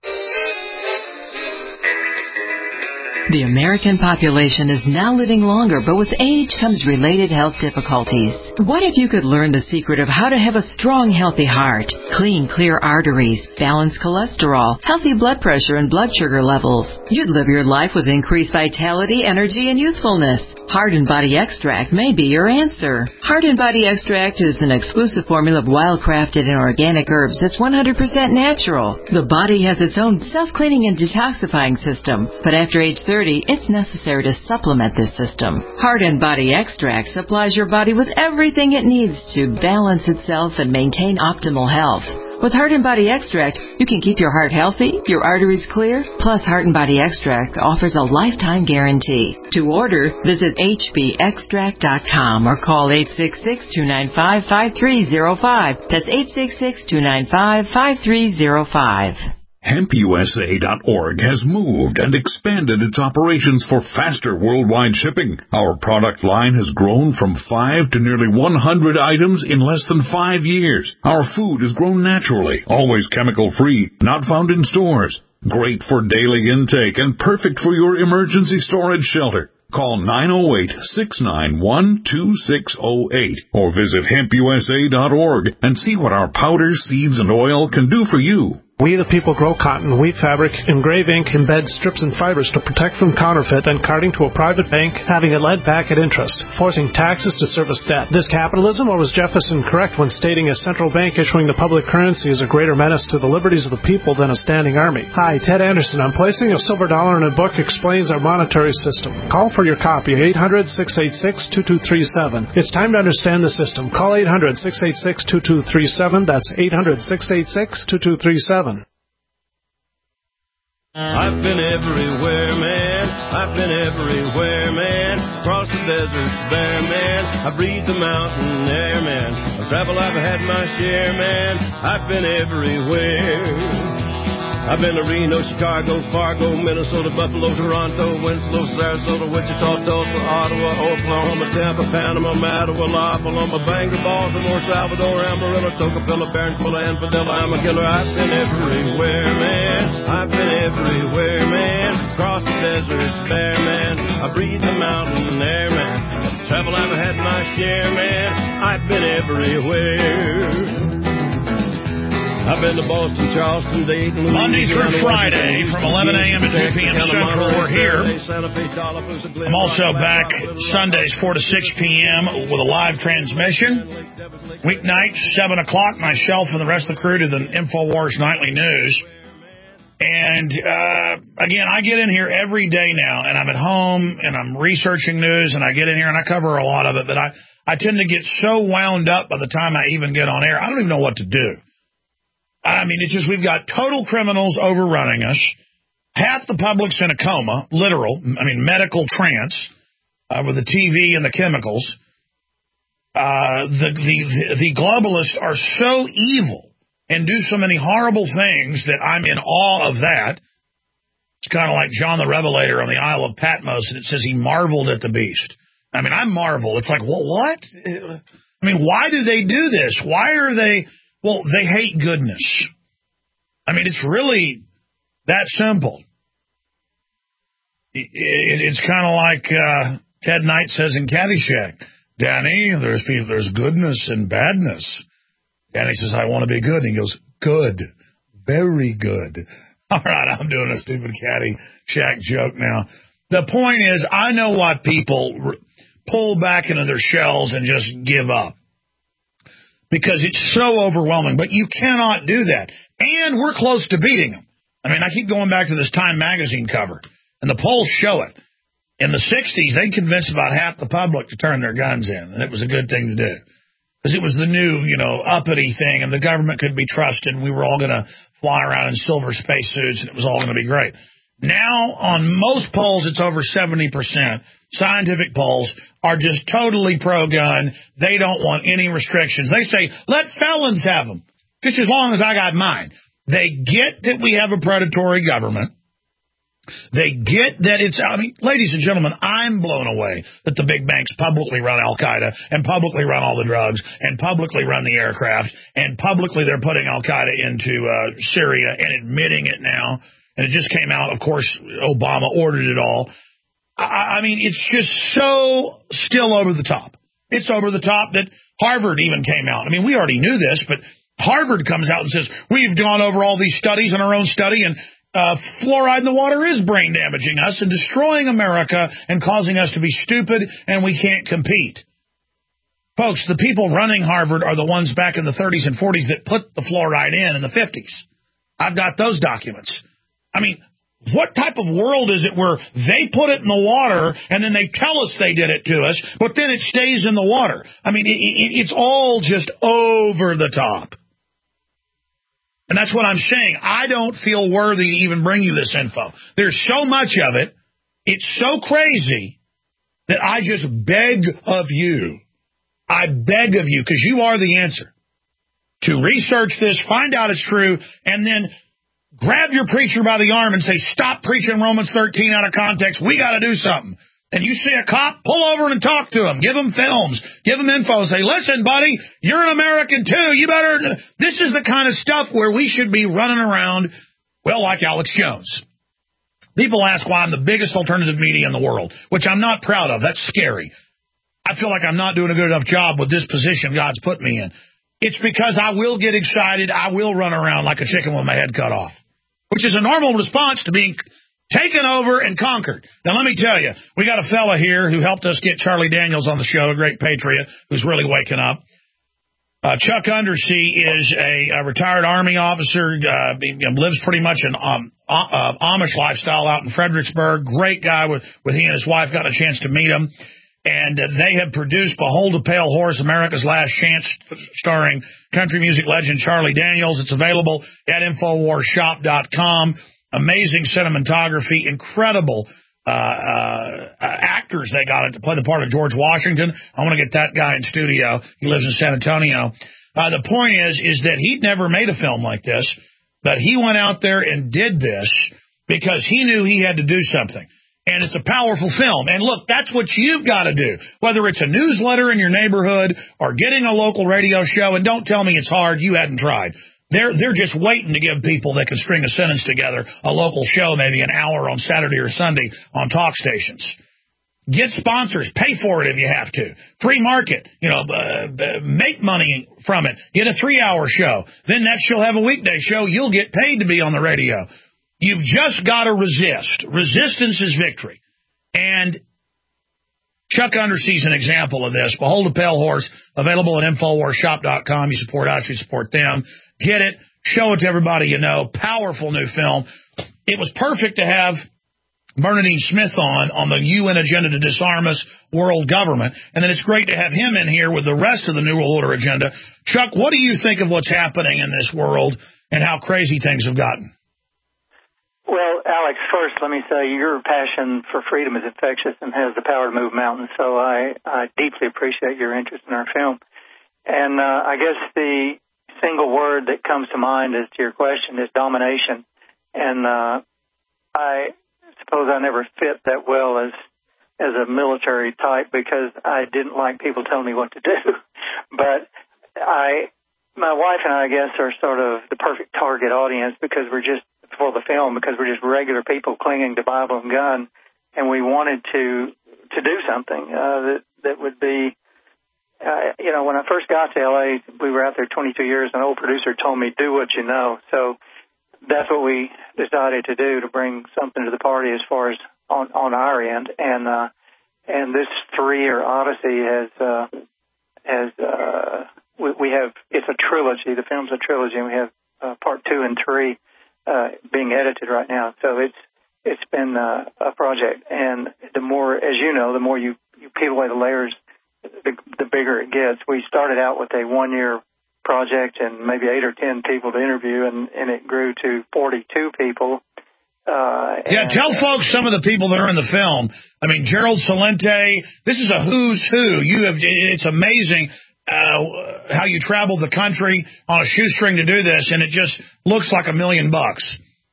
The American population is now living longer, but with age comes related health difficulties. What if you could learn the secret of how to have a strong, healthy heart, clean, clear arteries, balanced cholesterol, healthy blood pressure and blood sugar levels? You'd live your life with increased vitality, energy, and youthfulness. Heart and Body Extract may be your answer. Heart and Body Extract is an exclusive formula of wild-crafted and organic herbs that's one hundred percent natural. The body has its own self-cleaning and detoxifying system, but after age thirty, it's necessary to supplement this system. Heart and Body Extract supplies your body with everything it needs to balance itself and maintain optimal health. With Heart and Body Extract, you can keep your heart healthy, your arteries clear, plus Heart and Body Extract offers a lifetime guarantee. To order, visit H B extract dot com or call eight six six, two nine five, five three zero five. That's eight six six, two nine five, five three zero five. hemp U S A dot org has moved and expanded its operations for faster worldwide shipping. Our product line has grown from five to nearly one hundred items in less than five years. Our food is grown naturally, always chemical-free, not found in stores. Great for daily intake and perfect for your emergency storage shelter. Call nine oh eight, six nine one, two six oh eight or visit hemp U S A dot org and see what our powders, seeds, and oil can do for you. We the people grow cotton, wheat fabric, engrave ink, embed strips and fibers to protect from counterfeit and carting to a private bank, having it led back at interest, forcing taxes to service debt. This capitalism, or was Jefferson correct when stating a central bank issuing the public currency is a greater menace to the liberties of the people than a standing army? Hi, Ted Anderson. I'm placing a silver dollar in a book explains our monetary system. Call for your copy, eight hundred, six eight six, two two three seven. It's time to understand the system. Call eight hundred, six eight six, two two three seven. That's eight hundred, six eight six, two two three seven. I've been everywhere, man. I've been everywhere, man. Across the deserts bare, man. I breathe the mountain air, man. I've traveled, I've had my share, man. I've been everywhere. I've been to Reno, Chicago, Fargo, Minnesota, Buffalo, Toronto, Winslow, Sarasota, Wichita, Tulsa, Ottawa, Oklahoma, Tampa, Panama, Mattawa, La Paloma, Bangor, Baltimore, Salvador, Amarillo, Tocopilla, Barranquilla, Infidel, Amagilla. I've been everywhere, man. I've been everywhere, man. Across the deserts bare, man. I breathe the mountain air, man. Travel, I've had my share, man. I've been everywhere. I've been to Boston, Charleston, Dayton, Monday through Friday from eleven a.m. to two p.m. Central. We're here. I'm also back Sundays four to six p.m. with a live transmission. Weeknights, seven o'clock, myself and the rest of the crew to the InfoWars Nightly News. And, uh, again, I get in here every day now, and I'm at home, and I'm researching news, and I get in here, and I cover a lot of it, but I, I tend to get so wound up by the time I even get on air, I don't even know what to do. I mean, it's just we've got total criminals overrunning us. Half the public's in a coma, literal, I mean, medical trance, uh, with the T V and the chemicals. Uh, the, the, the globalists are so evil and do so many horrible things that I'm in awe of that. It's kind of like John the Revelator on the Isle of Patmos, and it says he marveled at the beast. I mean, I marvel. It's like, well, what? I mean, why do they do this? Why are they, well, they hate goodness. I mean, it's really that simple. It, it, it's kind of like uh, Ted Knight says in Caddyshack, Danny, there's people, there's goodness and badness. Danny says, I want to be good. And he goes, good, very good. All right, I'm doing a stupid Caddyshack joke now. The point is, I know why people r- pull back into their shells and just give up. Because it's so overwhelming. But you cannot do that. And we're close to beating them. I mean, I keep going back to this Time magazine cover. And the polls show it. In the sixties, they convinced about half the public to turn their guns in. And it was a good thing to do. Because it was the new, you know, uppity thing. And the government could be trusted. And we were all going to fly around in silver spacesuits. And it was all going to be great. Now, on most polls, it's over seventy percent. Scientific polls are just totally pro-gun. They don't want any restrictions. They say, let felons have them, just as long as I got mine. They get that we have a predatory government. They get that it's, I mean, ladies and gentlemen, I'm blown away that the big banks publicly run Al-Qaeda and publicly run all the drugs and publicly run the aircraft and publicly they're putting Al-Qaeda into uh, Syria and admitting it now. And it just came out, of course, Obama ordered it all. I, I mean, it's just so still over the top. It's over the top that Harvard even came out. I mean, we already knew this, but Harvard comes out and says, we've gone over all these studies in our own study, and uh, fluoride in the water is brain damaging us and destroying America and causing us to be stupid, and we can't compete. Folks, the people running Harvard are the ones back in the thirties and forties that put the fluoride in in the fifties. I've got those documents. I mean, what type of world is it where they put it in the water and then they tell us they did it to us, but then it stays in the water? I mean, it, it, it's all just over the top. And that's what I'm saying. I don't feel worthy to even bring you this info. There's so much of it. It's so crazy that I just beg of you. I beg of you, because you are the answer, to research this, find out it's true, and then grab your preacher by the arm and say, stop preaching Romans thirteen out of context. We got to do something. And you see a cop, pull over and talk to him. Give him films. Give him info. Say, listen, buddy, you're an American too. You better. This is the kind of stuff where we should be running around, well, like Alex Jones. People ask why I'm the biggest alternative media in the world, which I'm not proud of. That's scary. I feel like I'm not doing a good enough job with this position God's put me in. It's because I will get excited. I will run around like a chicken with my head cut off, which is a normal response to being taken over and conquered. Now, let me tell you, we got a fella here who helped us get Charlie Daniels on the show, a great patriot who's really waking up. Uh, Chuck Undersea is a, a retired Army officer, uh, he, you know, lives pretty much an um, uh, Amish lifestyle out in Fredericksburg. Great guy. With, with he and his wife got a chance to meet him. And uh, they have produced Behold a Pale Horse, America's Last Chance, starring country music legend Charlie Daniels. It's available at Infowars Shop dot com. Amazing cinematography, incredible uh, uh, actors they got to play the part of George Washington. I want to get that guy in studio. He lives in San Antonio. Uh, the point is, is that he'd never made a film like this, but he went out there and did this because he knew he had to do something. And it's a powerful film. And look, that's what you've got to do, whether it's a newsletter in your neighborhood or getting a local radio show. And don't tell me it's hard. You hadn't tried. They're they're just waiting to give people that can string a sentence together, a local show, maybe an hour on Saturday or Sunday on talk stations. Get sponsors. Pay for it if you have to. Free market. You know, uh, make money from it. Get a three-hour show. Then next you'll have a weekday show. You'll get paid to be on the radio. You've just got to resist. Resistance is victory. And Chuck Undersea's an example of this. Behold a Pale Horse, available at Infowars Shop dot com. You support us, you support them. Get it. Show it to everybody you know. Powerful new film. It was perfect to have Bernadine Smith on, on the U N agenda to disarm us, world government. And then it's great to have him in here with the rest of the New World Order agenda. Chuck, what do you think of what's happening in this world and how crazy things have gotten? Well, Alex, first let me say your passion for freedom is infectious and has the power to move mountains. So I, I deeply appreciate your interest in our film. And uh, I guess the single word that comes to mind as to your question is domination. And uh, I suppose I never fit that well as as a military type because I didn't like people telling me what to do. But I, my wife and I, I guess, are sort of the perfect target audience because we're just, for the film, because we're just regular people clinging to Bible and gun, and we wanted to to do something uh, that that would be, uh, you know, when I first got to L A, we were out there twenty-two years, and an old producer told me, do what you know. So that's what we decided to do, to bring something to the party as far as on, on our end. And uh, and this three-year odyssey has, uh, has uh, we, we have, it's a trilogy. The film's a trilogy, and we have uh, part two and three uh, being edited right now. So it's it's been uh, a project. And the more, as you know, the more you, you peel away the layers, the, the bigger it gets. We started out with a one-year project and maybe eight or ten people to interview, and, and it grew to forty-two people. Uh, yeah, and, tell uh, folks some of the people that are in the film. I mean, Gerald Celente, this is a who's who. You have, it's amazing uh, how you traveled the country on a shoestring to do this, and it just looks like a million bucks.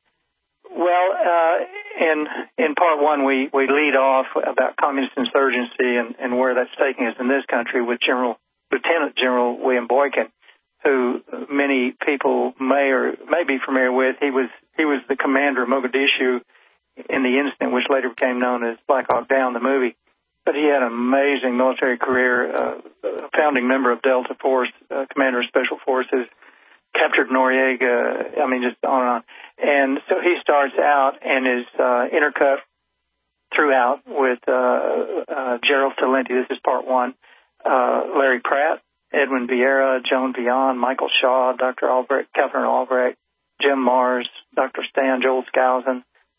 Well, uh, in in part one, we, we lead off about communist insurgency and, and where that's taking us in this country with General Lieutenant General William Boykin, who many people may or may be familiar with. He was he was the commander of Mogadishu in the incident which later became known as Black Hawk Down, the movie. But he had an amazing military career, uh, a founding member of Delta Force, uh, commander of Special Forces, captured Noriega, I mean, just on and on. And so he starts out and is uh, intercut throughout with uh, uh, Gerald Celente. This is part one. Uh, Larry Pratt, Edwin Vieira, Joan Vion, Michael Shaw, Doctor Albrecht, Catherine Albrecht, Jim Mars, Doctor Stan, Joel Skousen,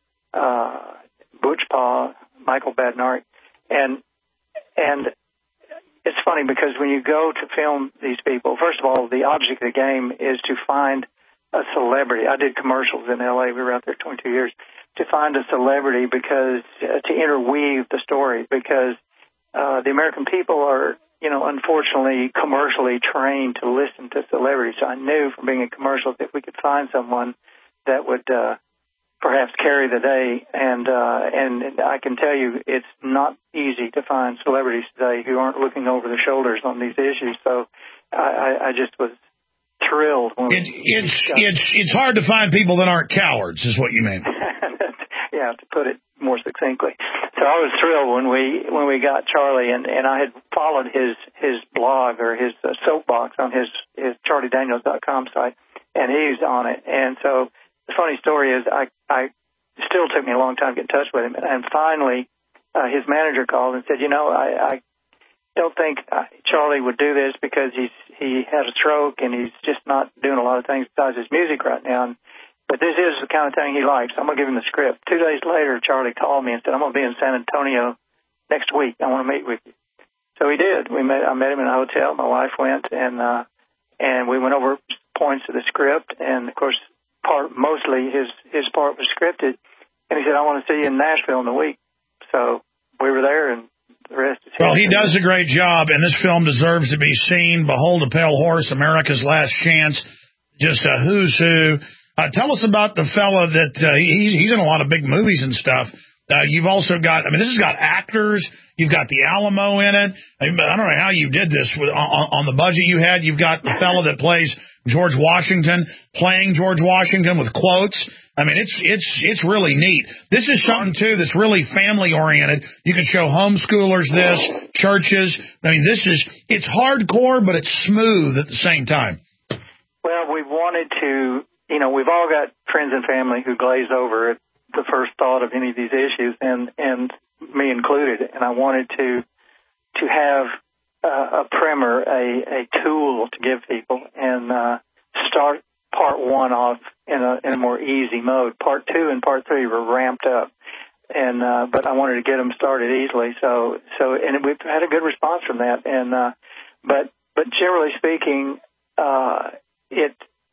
uh, Butch Paw, Michael Badnarik. And, and it's funny because when you go to film these people, first of all, the object of the game is to find a celebrity. I did commercials in L A. We were out there twenty-two years. To find a celebrity because, uh, to interweave the story, because uh, the American people are, you know, unfortunately commercially trained to listen to celebrities. So I knew from being in commercials if we could find someone that would uh, perhaps carry the day. And, uh, and I can tell you it's not easy to find celebrities today who aren't looking over their shoulders on these issues. So I, I just was thrilled. When it's it's it's it's hard to find people that aren't cowards, is what you mean. Yeah, to put it more succinctly. So I was thrilled when we when we got Charlie, and, and I had followed his his blog or his uh, soapbox on his his charlie daniels dot com site, and he's on it. And so the funny story is, I I it still took me a long time to get in touch with him, and finally uh, his manager called and said, you know, I, I don't think uh, Charlie would do this because he's he had a stroke and he's just not doing a lot of things besides his music right now. And, But this is the kind of thing he likes. I'm going to give him the script. Two days later, Charlie called me and said, I'm going to be in San Antonio next week. I want to meet with you. So he did. We met. I met him in a hotel. My wife went, and uh, and we went over points of the script. And, of course, part mostly his, his part was scripted. And he said, I want to see you in Nashville in a week. So we were there, and the rest is history. Well, he does a great job, and this film deserves to be seen. Behold a Pale Horse, America's Last Chance. Just a who's who. Uh, tell us about the fella that uh, he's, he's in a lot of big movies and stuff. Uh, you've also got, I mean, this has got actors. You've got the Alamo in it. I, mean, I don't know how you did this with, on, on the budget you had. You've got the fella that plays George Washington playing George Washington with quotes. I mean, it's it's it's really neat. This is something, too, that's really family-oriented. You can show homeschoolers this, churches. I mean, this is, it's hardcore, but it's smooth at the same time. Well, we wanted to... You know, we've all got friends and family who glaze over at the first thought of any of these issues, and, and me included. And I wanted to to have uh, a primer, a, a tool to give people, and uh, start part one off in a, in a more easy mode. Part two and part three were ramped up, and uh, but I wanted to get them started easily. So so and we've had a good response from that. And uh, but but generally speaking, uh, it.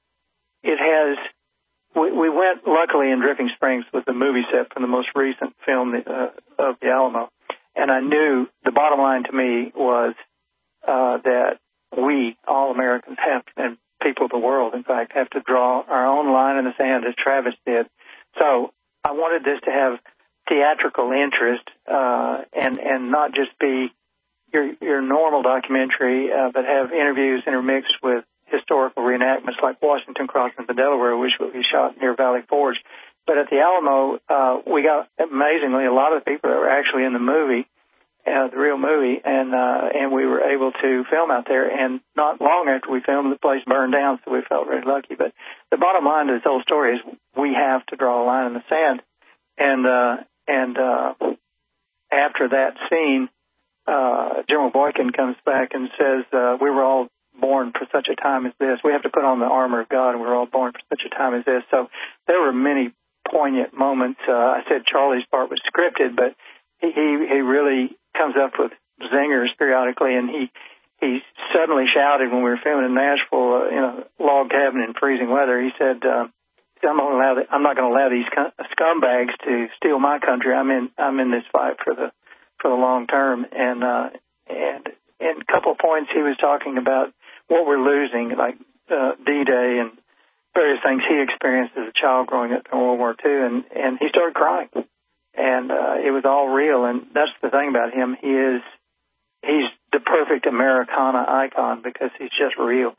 It has, we, we went, luckily, in Dripping Springs with the movie set from the most recent film uh, of the Alamo. And I knew the bottom line to me was uh, that we, all Americans, have, and people of the world, in fact, have to draw our own line in the sand, as Travis did. So I wanted this to have theatrical interest, uh, and and not just be your your normal documentary, uh, but have interviews intermixed with historical reenactments like Washington Crossing the Delaware, which we shot near Valley Forge. But at the Alamo, uh, we got, amazingly, a lot of the people that were actually in the movie, uh, the real movie, and uh, and we were able to film out there. And not long after we filmed, the place burned down, so we felt very lucky. But the bottom line to this whole story is we have to draw a line in the sand. And uh, and uh, after that scene, uh, General Boykin comes back and says, uh, we were all born for such a time as this. We have to put on the armor of God, and we're all born for such a time as this. So there were many poignant moments. Uh, I said Charlie's part was scripted, but he, he, he really comes up with zingers periodically, and he, he suddenly shouted when we were filming in Nashville, uh, in a log cabin in freezing weather. He said, uh, I'm, gonna allow the, I'm not going to allow these scumbags to steal my country. I'm in, I'm in this fight for the, for the long term. And, uh, and, and a couple of points he was talking about what we're losing, like, uh, D-Day and various things he experienced as a child growing up in World War Two, and, and he started crying. And, uh, it was all real. And that's the thing about him. He is, he's the perfect Americana icon because he's just real.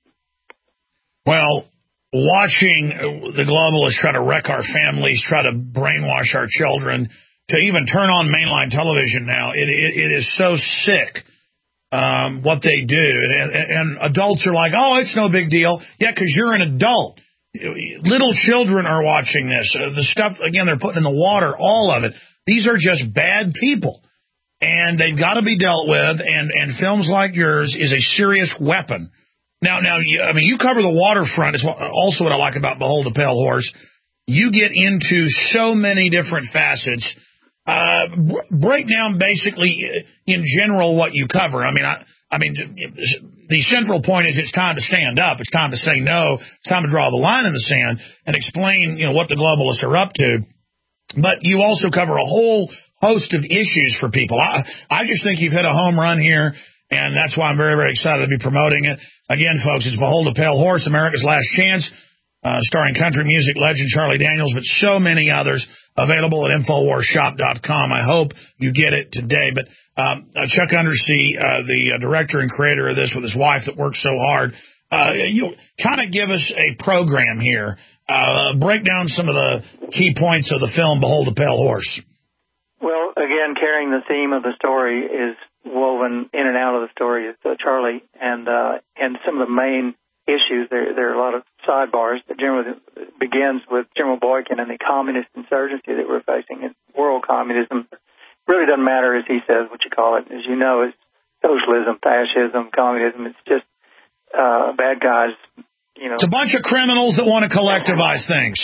Well, watching the globalists try to wreck our families, try to brainwash our children, to even turn on mainline television now, it, it, it is so sick. Um, what they do, and, and adults are like, oh, it's no big deal. Yeah, because you're an adult. Little children are watching this. Uh, the stuff, again, they're putting in the water, all of it. These are just bad people, and they've got to be dealt with, and, and films like yours is a serious weapon. Now, now, I mean, you cover the waterfront. Is also what I like about Behold a Pale Horse. You get into so many different facets. Uh, break down basically in general what you cover. I mean, I, I mean, the central point is it's time to stand up. It's time to say no. It's time to draw the line in the sand and explain, you know, what the globalists are up to. But you also cover a whole host of issues for people. I, I just think you've hit a home run here, and that's why I'm very, very excited to be promoting it. Again, folks, it's Behold a Pale Horse, America's Last Chance, uh, starring country music legend Charlie Daniels, but so many others. Available at Infowars Shop dot com. I hope you get it today. But um, uh, Chuck Undersea, uh, the uh, director and creator of this with his wife that works so hard, uh, you kind of give us a program here. Uh, break down some of the key points of the film Behold a Pale Horse. Well, again, carrying the theme of the story is woven in and out of the story is uh, Charlie, and uh, and some of the main issues. There, there are a lot of sidebars, but generally begins with General Boykin and the communist insurgency that we're facing. And world communism really doesn't matter, as he says, what you call it. As you know, it's socialism, fascism, communism. It's just uh, bad guys. You know, it's a bunch of criminals that want to collectivize things.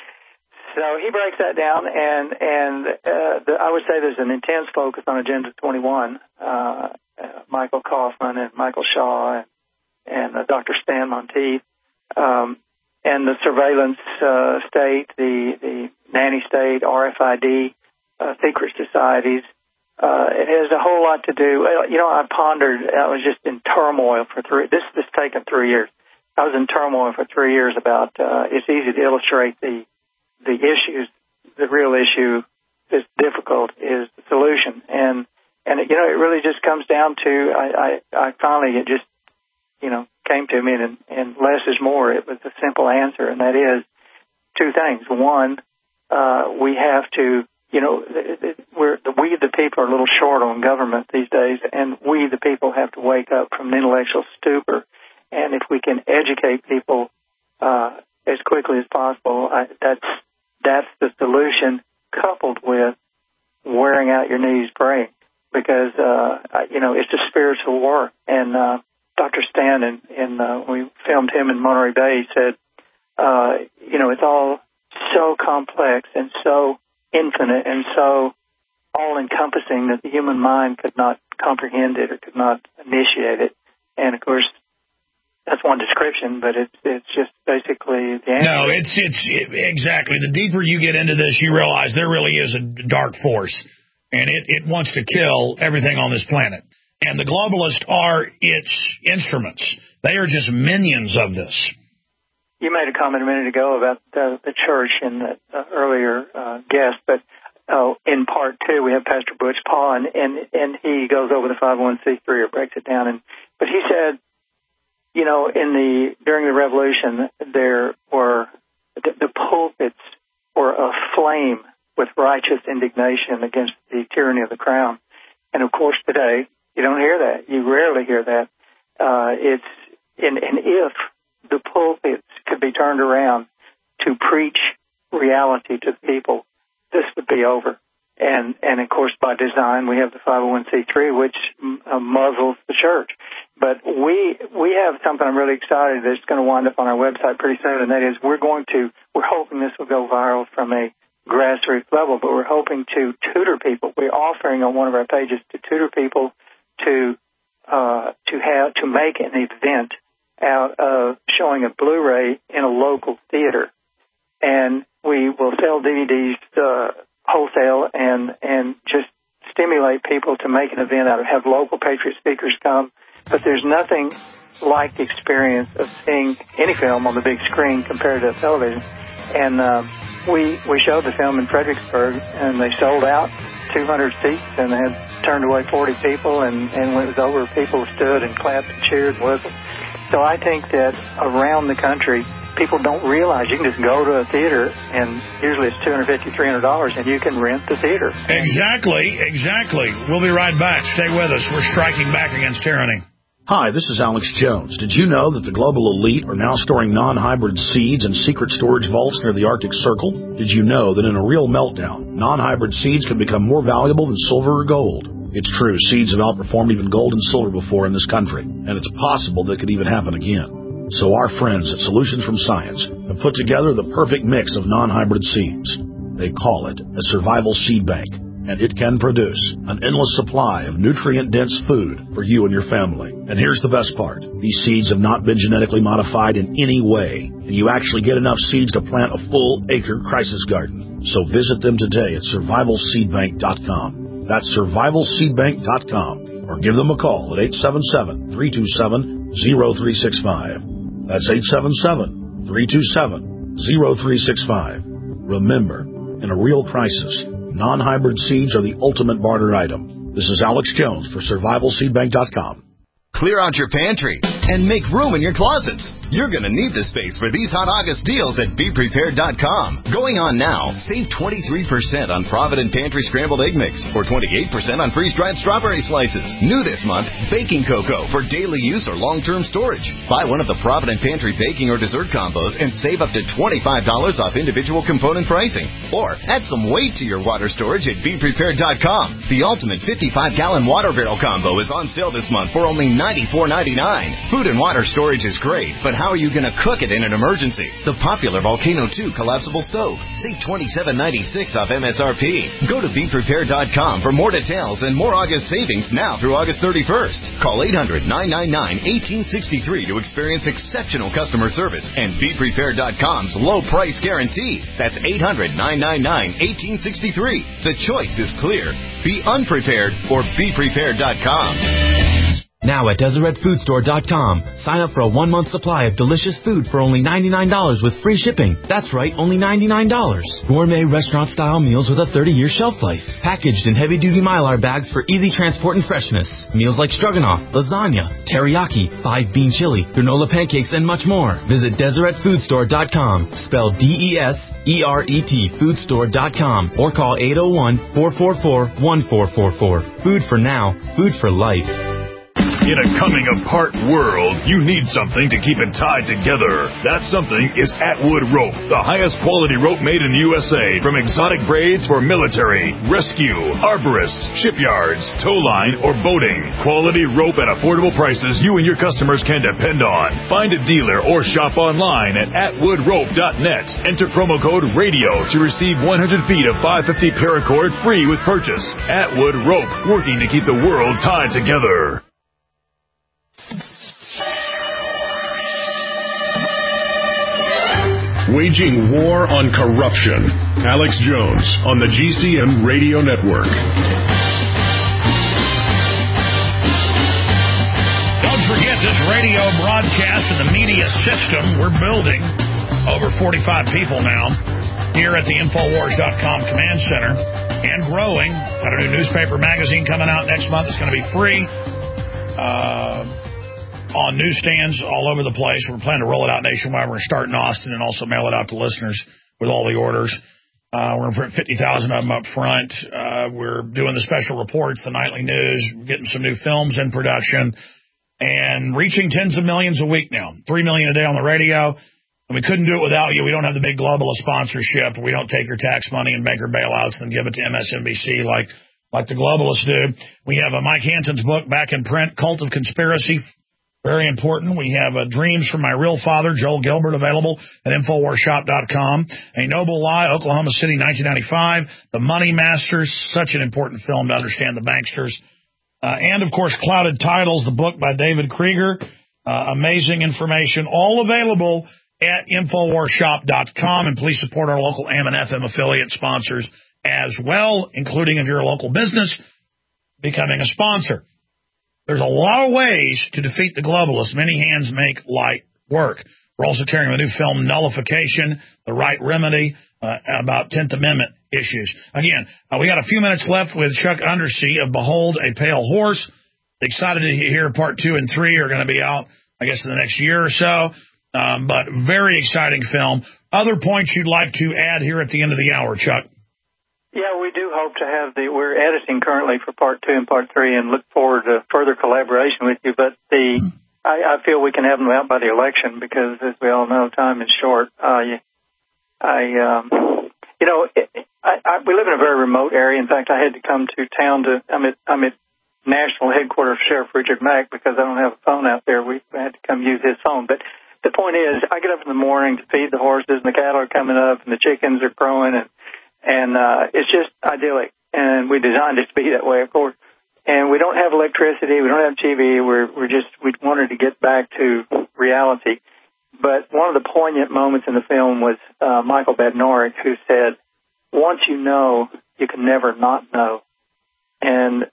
So he breaks that down, and and uh, the, I would say there's an intense focus on Agenda twenty-one. Uh, uh, Michael Kaufman and Michael Shaw and and uh, Doctor Stan Monteith, um, and the surveillance uh, state, the, the nanny state, R F I D, uh, secret societies. Uh, it has a whole lot to do. You know, I pondered, I was just in turmoil for three, this has taken three years. I was in turmoil for three years about, uh, it's easy to illustrate the, the issues. The real issue that's difficult is the solution. And, and, it, you know, it really just comes down to, I, I, I finally, it just, you know, came to me, and, and less is more. It was a simple answer, and that is two things. One, uh, we have to, you know, we're, the, we the people are a little short on government these days, and we the people have to wake up from an intellectual stupor. And if we can educate people uh, as quickly as possible, I, that's that's the solution, coupled with wearing out your knees praying, because uh, you know, it's a spiritual war. And uh, Doctor Stan, and, and uh, we filmed him in Monterey Bay, said, uh, you know, it's all so complex and so infinite and so all-encompassing that the human mind could not comprehend it or could not initiate it. And, of course, that's one description, but it's it's just basically the answer. No, it's, it's it, exactly. The deeper you get into this, you realize there really is a dark force, and it, it wants to kill everything on this planet. And the globalists are its instruments. They are just minions of this. You made a comment a minute ago about the, the church and the uh, earlier uh, guest, but uh, we have Pastor Butch Paul, and, and, and he goes over the five oh one c three or breaks it down. And but he said, you know, in the during the Revolution, there were the, the pulpits were aflame with righteous indignation against the tyranny of the crown. And of course, today you don't hear that. You rarely hear that. Uh, it's and, and if the pulpits could be turned around to preach reality to the people, this would be over. And, and of course, by design, we have the five oh one c three, which uh, muzzles the church. But we we have something I'm really excited that's going to wind up on our website pretty soon, and that is we're going to, we're hoping this will go viral from a grassroots level, but we're hoping to tutor people. We're offering on one of our pages to tutor people to uh, to have to make an event out of showing a Blu-ray in a local theater, and we will sell D V Ds uh, wholesale and and just stimulate people to make an event out of it. Have local Patriot speakers come, but there's nothing like the experience of seeing any film on the big screen compared to television. And uh, we we showed the film in Fredericksburg, and they sold out two hundred seats, and they had turned away forty people, and, and when it was over, people stood and clapped and cheered and whistled. So I think that around the country, people don't realize you can just go to a theater, and usually it's two hundred fifty dollars, three hundred dollars, and you can rent the theater. Exactly, exactly. We'll be right back. Stay with us. We're striking back against tyranny. Hi, this is Alex Jones. Did you know that the global elite are now storing non-hybrid seeds in secret storage vaults near the Arctic Circle? Did you know that in a real meltdown, non-hybrid seeds can become more valuable than silver or gold? It's true, seeds have outperformed even gold and silver before in this country, and it's possible that could even happen again. So our friends at Solutions from Science have put together the perfect mix of non-hybrid seeds. They call it a survival seed bank, and it can produce an endless supply of nutrient-dense food for you and your family. And here's the best part. These seeds have not been genetically modified in any way, and you actually get enough seeds to plant a full-acre crisis garden. So visit them today at survival seed bank dot com. That's survival seed bank dot com, or give them a call at eight seven seven, three two seven, zero three six five. That's eight seven seven, three two seven, zero three six five. Remember, in a real crisis, non-hybrid seeds are the ultimate barter item. This is Alex Jones for survival seed bank dot com. Clear out your pantry and make room in your closets. You're going to need the space for these hot August deals at be prepared dot com. Going on now, save twenty-three percent on Provident Pantry Scrambled Egg Mix or twenty-eight percent on freeze-dried strawberry slices. New this month, baking cocoa for daily use or long-term storage. Buy one of the Provident Pantry baking or dessert combos and save up to twenty-five dollars off individual component pricing. Or add some weight to your water storage at be prepared dot com. The ultimate fifty-five gallon water barrel combo is on sale this month for only ninety-four ninety-nine. Food and water storage is great, but how are you going to cook it in an emergency? The popular Volcano two collapsible stove. Save twenty-seven ninety-six off M S R P. Go to be prepared dot com for more details and more August savings now through August thirty-first. Call eight hundred, nine nine nine, one eight six three to experience exceptional customer service and be prepared dot com's low price guarantee. That's eight hundred, nine nine nine, one eight six three. The choice is clear. Be unprepared or be prepared dot com. Now at Deseret Food Store dot com, sign up for a one-month supply of delicious food for only ninety-nine dollars with free shipping. That's right, only ninety-nine dollars. Gourmet restaurant-style meals with a thirty-year shelf life. Packaged in heavy-duty Mylar bags for easy transport and freshness. Meals like stroganoff, lasagna, teriyaki, five-bean chili, granola pancakes, and much more. Visit Deseret Food Store dot com, spelled D E S E R E T, food store dot com, or call eight oh one, four four four, one four four four. Food for now, food for life. In a coming-apart world, you need something to keep it tied together. That something is Atwood Rope, the highest quality rope made in the U S A, from exotic braids for military, rescue, arborists, shipyards, tow line, or boating. Quality rope at affordable prices you and your customers can depend on. Find a dealer or shop online at atwood rope dot net. Enter promo code RADIO to receive one hundred feet of five fifty paracord free with purchase. Atwood Rope, working to keep the world tied together. Waging war on corruption. Alex Jones on the G C N Radio Network. Don't forget this radio broadcast and the media system we're building. Over forty-five people now. here at the Infowars dot com command center, and growing. Got a new newspaper magazine coming out next month. It's going to be free uh, on newsstands all over the place. We're planning to roll it out nationwide. We're going to start in Austin and also mail it out to listeners with all the orders. Uh, we're going to print fifty thousand of them up front. Uh, we're doing the special reports, the nightly news, getting some new films in production, and reaching tens of millions a week now. Three million a day on the radio. And we couldn't do it without you. We don't have the big globalist sponsorship. We don't take your tax money and banker bailouts and give it to M S N B C like like the globalists do. We have a Mike Hanson's book back in print, Cult of Conspiracy. Very important. We have uh, Dreams from My Real Father, Joel Gilbert, available at Infowars Shop dot com. A Noble Lie, Oklahoma City, nineteen ninety-five. The Money Masters, such an important film to understand the banksters. Uh, and, of course, Clouded Titles, the book by David Krieger. Uh, amazing information, all available at Infowars Shop dot com, and please support our local A M and F M affiliate sponsors as well, including if you're a local business, becoming a sponsor. There's a lot of ways to defeat the globalists. Many hands make light work. We're also carrying a new film, Nullification, The Right Remedy, uh, about tenth Amendment issues. Again, uh, we got a few minutes left with Chuck Undersea of Behold a Pale Horse. Excited to hear part two and three are going to be out, I guess, in the next year or so. Um, but very exciting film. Other points you'd like to add here at the end of the hour, Chuck? Yeah, we do hope to have the, we're editing currently for part two and part three and look forward to further collaboration with you. But the, I, I feel we can have them out by the election because, as we all know, time is short. Uh, I, um, you know, it, I, I, we live in a very remote area. In fact, I had to come to town to, I'm at, I'm at national headquarters of Sheriff Richard Mack because I don't have a phone out there. We had to come use his phone. But the point is, I get up in the morning to feed the horses, and the cattle are coming up, and the chickens are crowing, and and uh, it's just idyllic. And we designed it to be that way, of course. And we don't have electricity, we don't have T V. We're we're just we wanted to get back to reality. But one of the poignant moments in the film was uh, Michael Badnarik, who said, "Once you know, you can never not know." And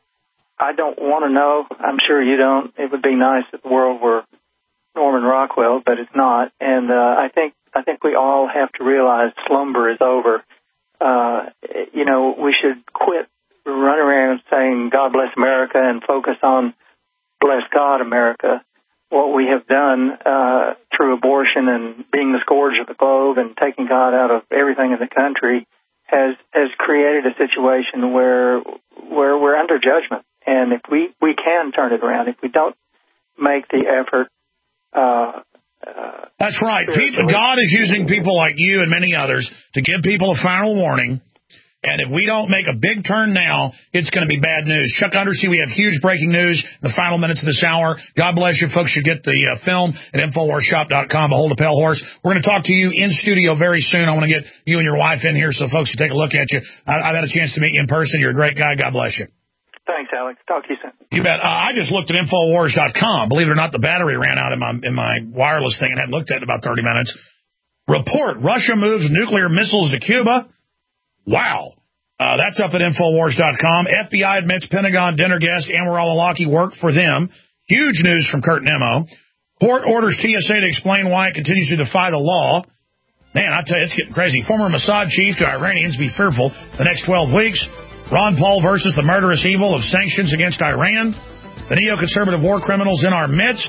I don't want to know. I'm sure you don't. It would be nice if the world were Norman Rockwell, but it's not. And uh, I think I think we all have to realize slumber is over. Uh, you know, we should quit run around saying God bless America and focus on bless God America. What we have done uh, through abortion and being the scourge of the globe and taking God out of everything in the country has has created a situation where where we're under judgment. And if we, we can turn it around, if we don't make the effort. Uh, uh, That's right. People, God is using people like you and many others to give people a final warning. And if we don't make a big turn now, it's going to be bad news. Chuck Undersea, we have huge breaking news in the final minutes of this hour. God bless you. Folks should get the uh, film at Infowars Shop dot com, Behold a Pale Horse. We're going to talk to you in studio very soon. I want to get you and your wife in here so folks can take a look at you. I, I've had a chance to meet you in person. You're a great guy. God bless you. Thanks, Alex. Talk to you soon. You bet. Uh, I just looked at Infowars dot com. Believe it or not, the battery ran out in my in my wireless thing and hadn't looked at it in about thirty minutes. Report, Russia moves nuclear missiles to Cuba. Wow. Uh, that's up at Infowars dot com. F B I admits Pentagon dinner guest Anwar al-Awlaki worked for them. Huge news from Kurt Nemo. Court orders T S A to explain why it continues to defy the law. Man, I tell you, it's getting crazy. Former Mossad chief to Iranians be fearful the next twelve weeks. Ron Paul versus the murderous evil of sanctions against Iran. The neoconservative war criminals in our midst.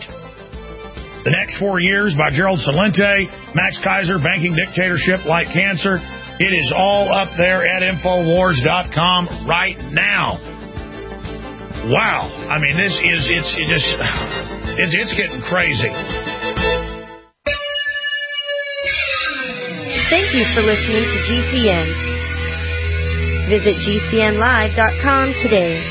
The Next Four Years by Gerald Celente. Max Kaiser, banking dictatorship like cancer. It is all up there at Infowars dot com right now. Wow. I mean, this is, it's it just, it's, it's getting crazy. Thank you for listening to G C N. Visit G C N live dot com today.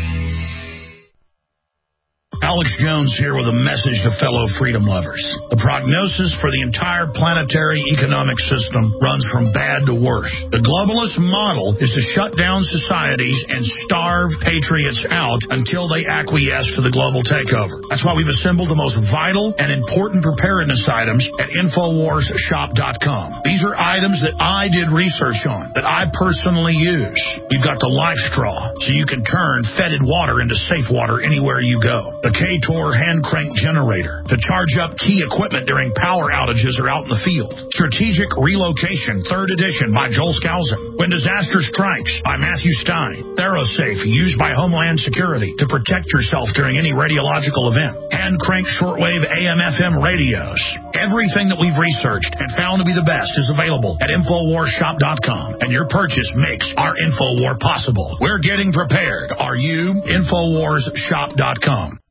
Alex Jones here with a message to fellow freedom lovers. The prognosis for the entire planetary economic system runs from bad to worse. The globalist model is to shut down societies and starve patriots out until they acquiesce to the global takeover. That's why we've assembled the most vital and important preparedness items at Infowars Shop dot com. These are items that I did research on, that I personally use. You've got the Life Straw, so you can turn fetid water into safe water anywhere you go. The K-Tor hand crank generator to charge up key equipment during power outages or out in the field. Strategic Relocation, third edition by Joel Skousen. When Disaster Strikes by Matthew Stein. ThyroSafe, used by Homeland Security to protect yourself during any radiological event. Hand crank shortwave A M F M radios. Everything that we've researched and found to be the best is available at Infowars Shop dot com, and your purchase makes our Infowar possible. We're getting prepared. Are you? Infowars Shop dot com.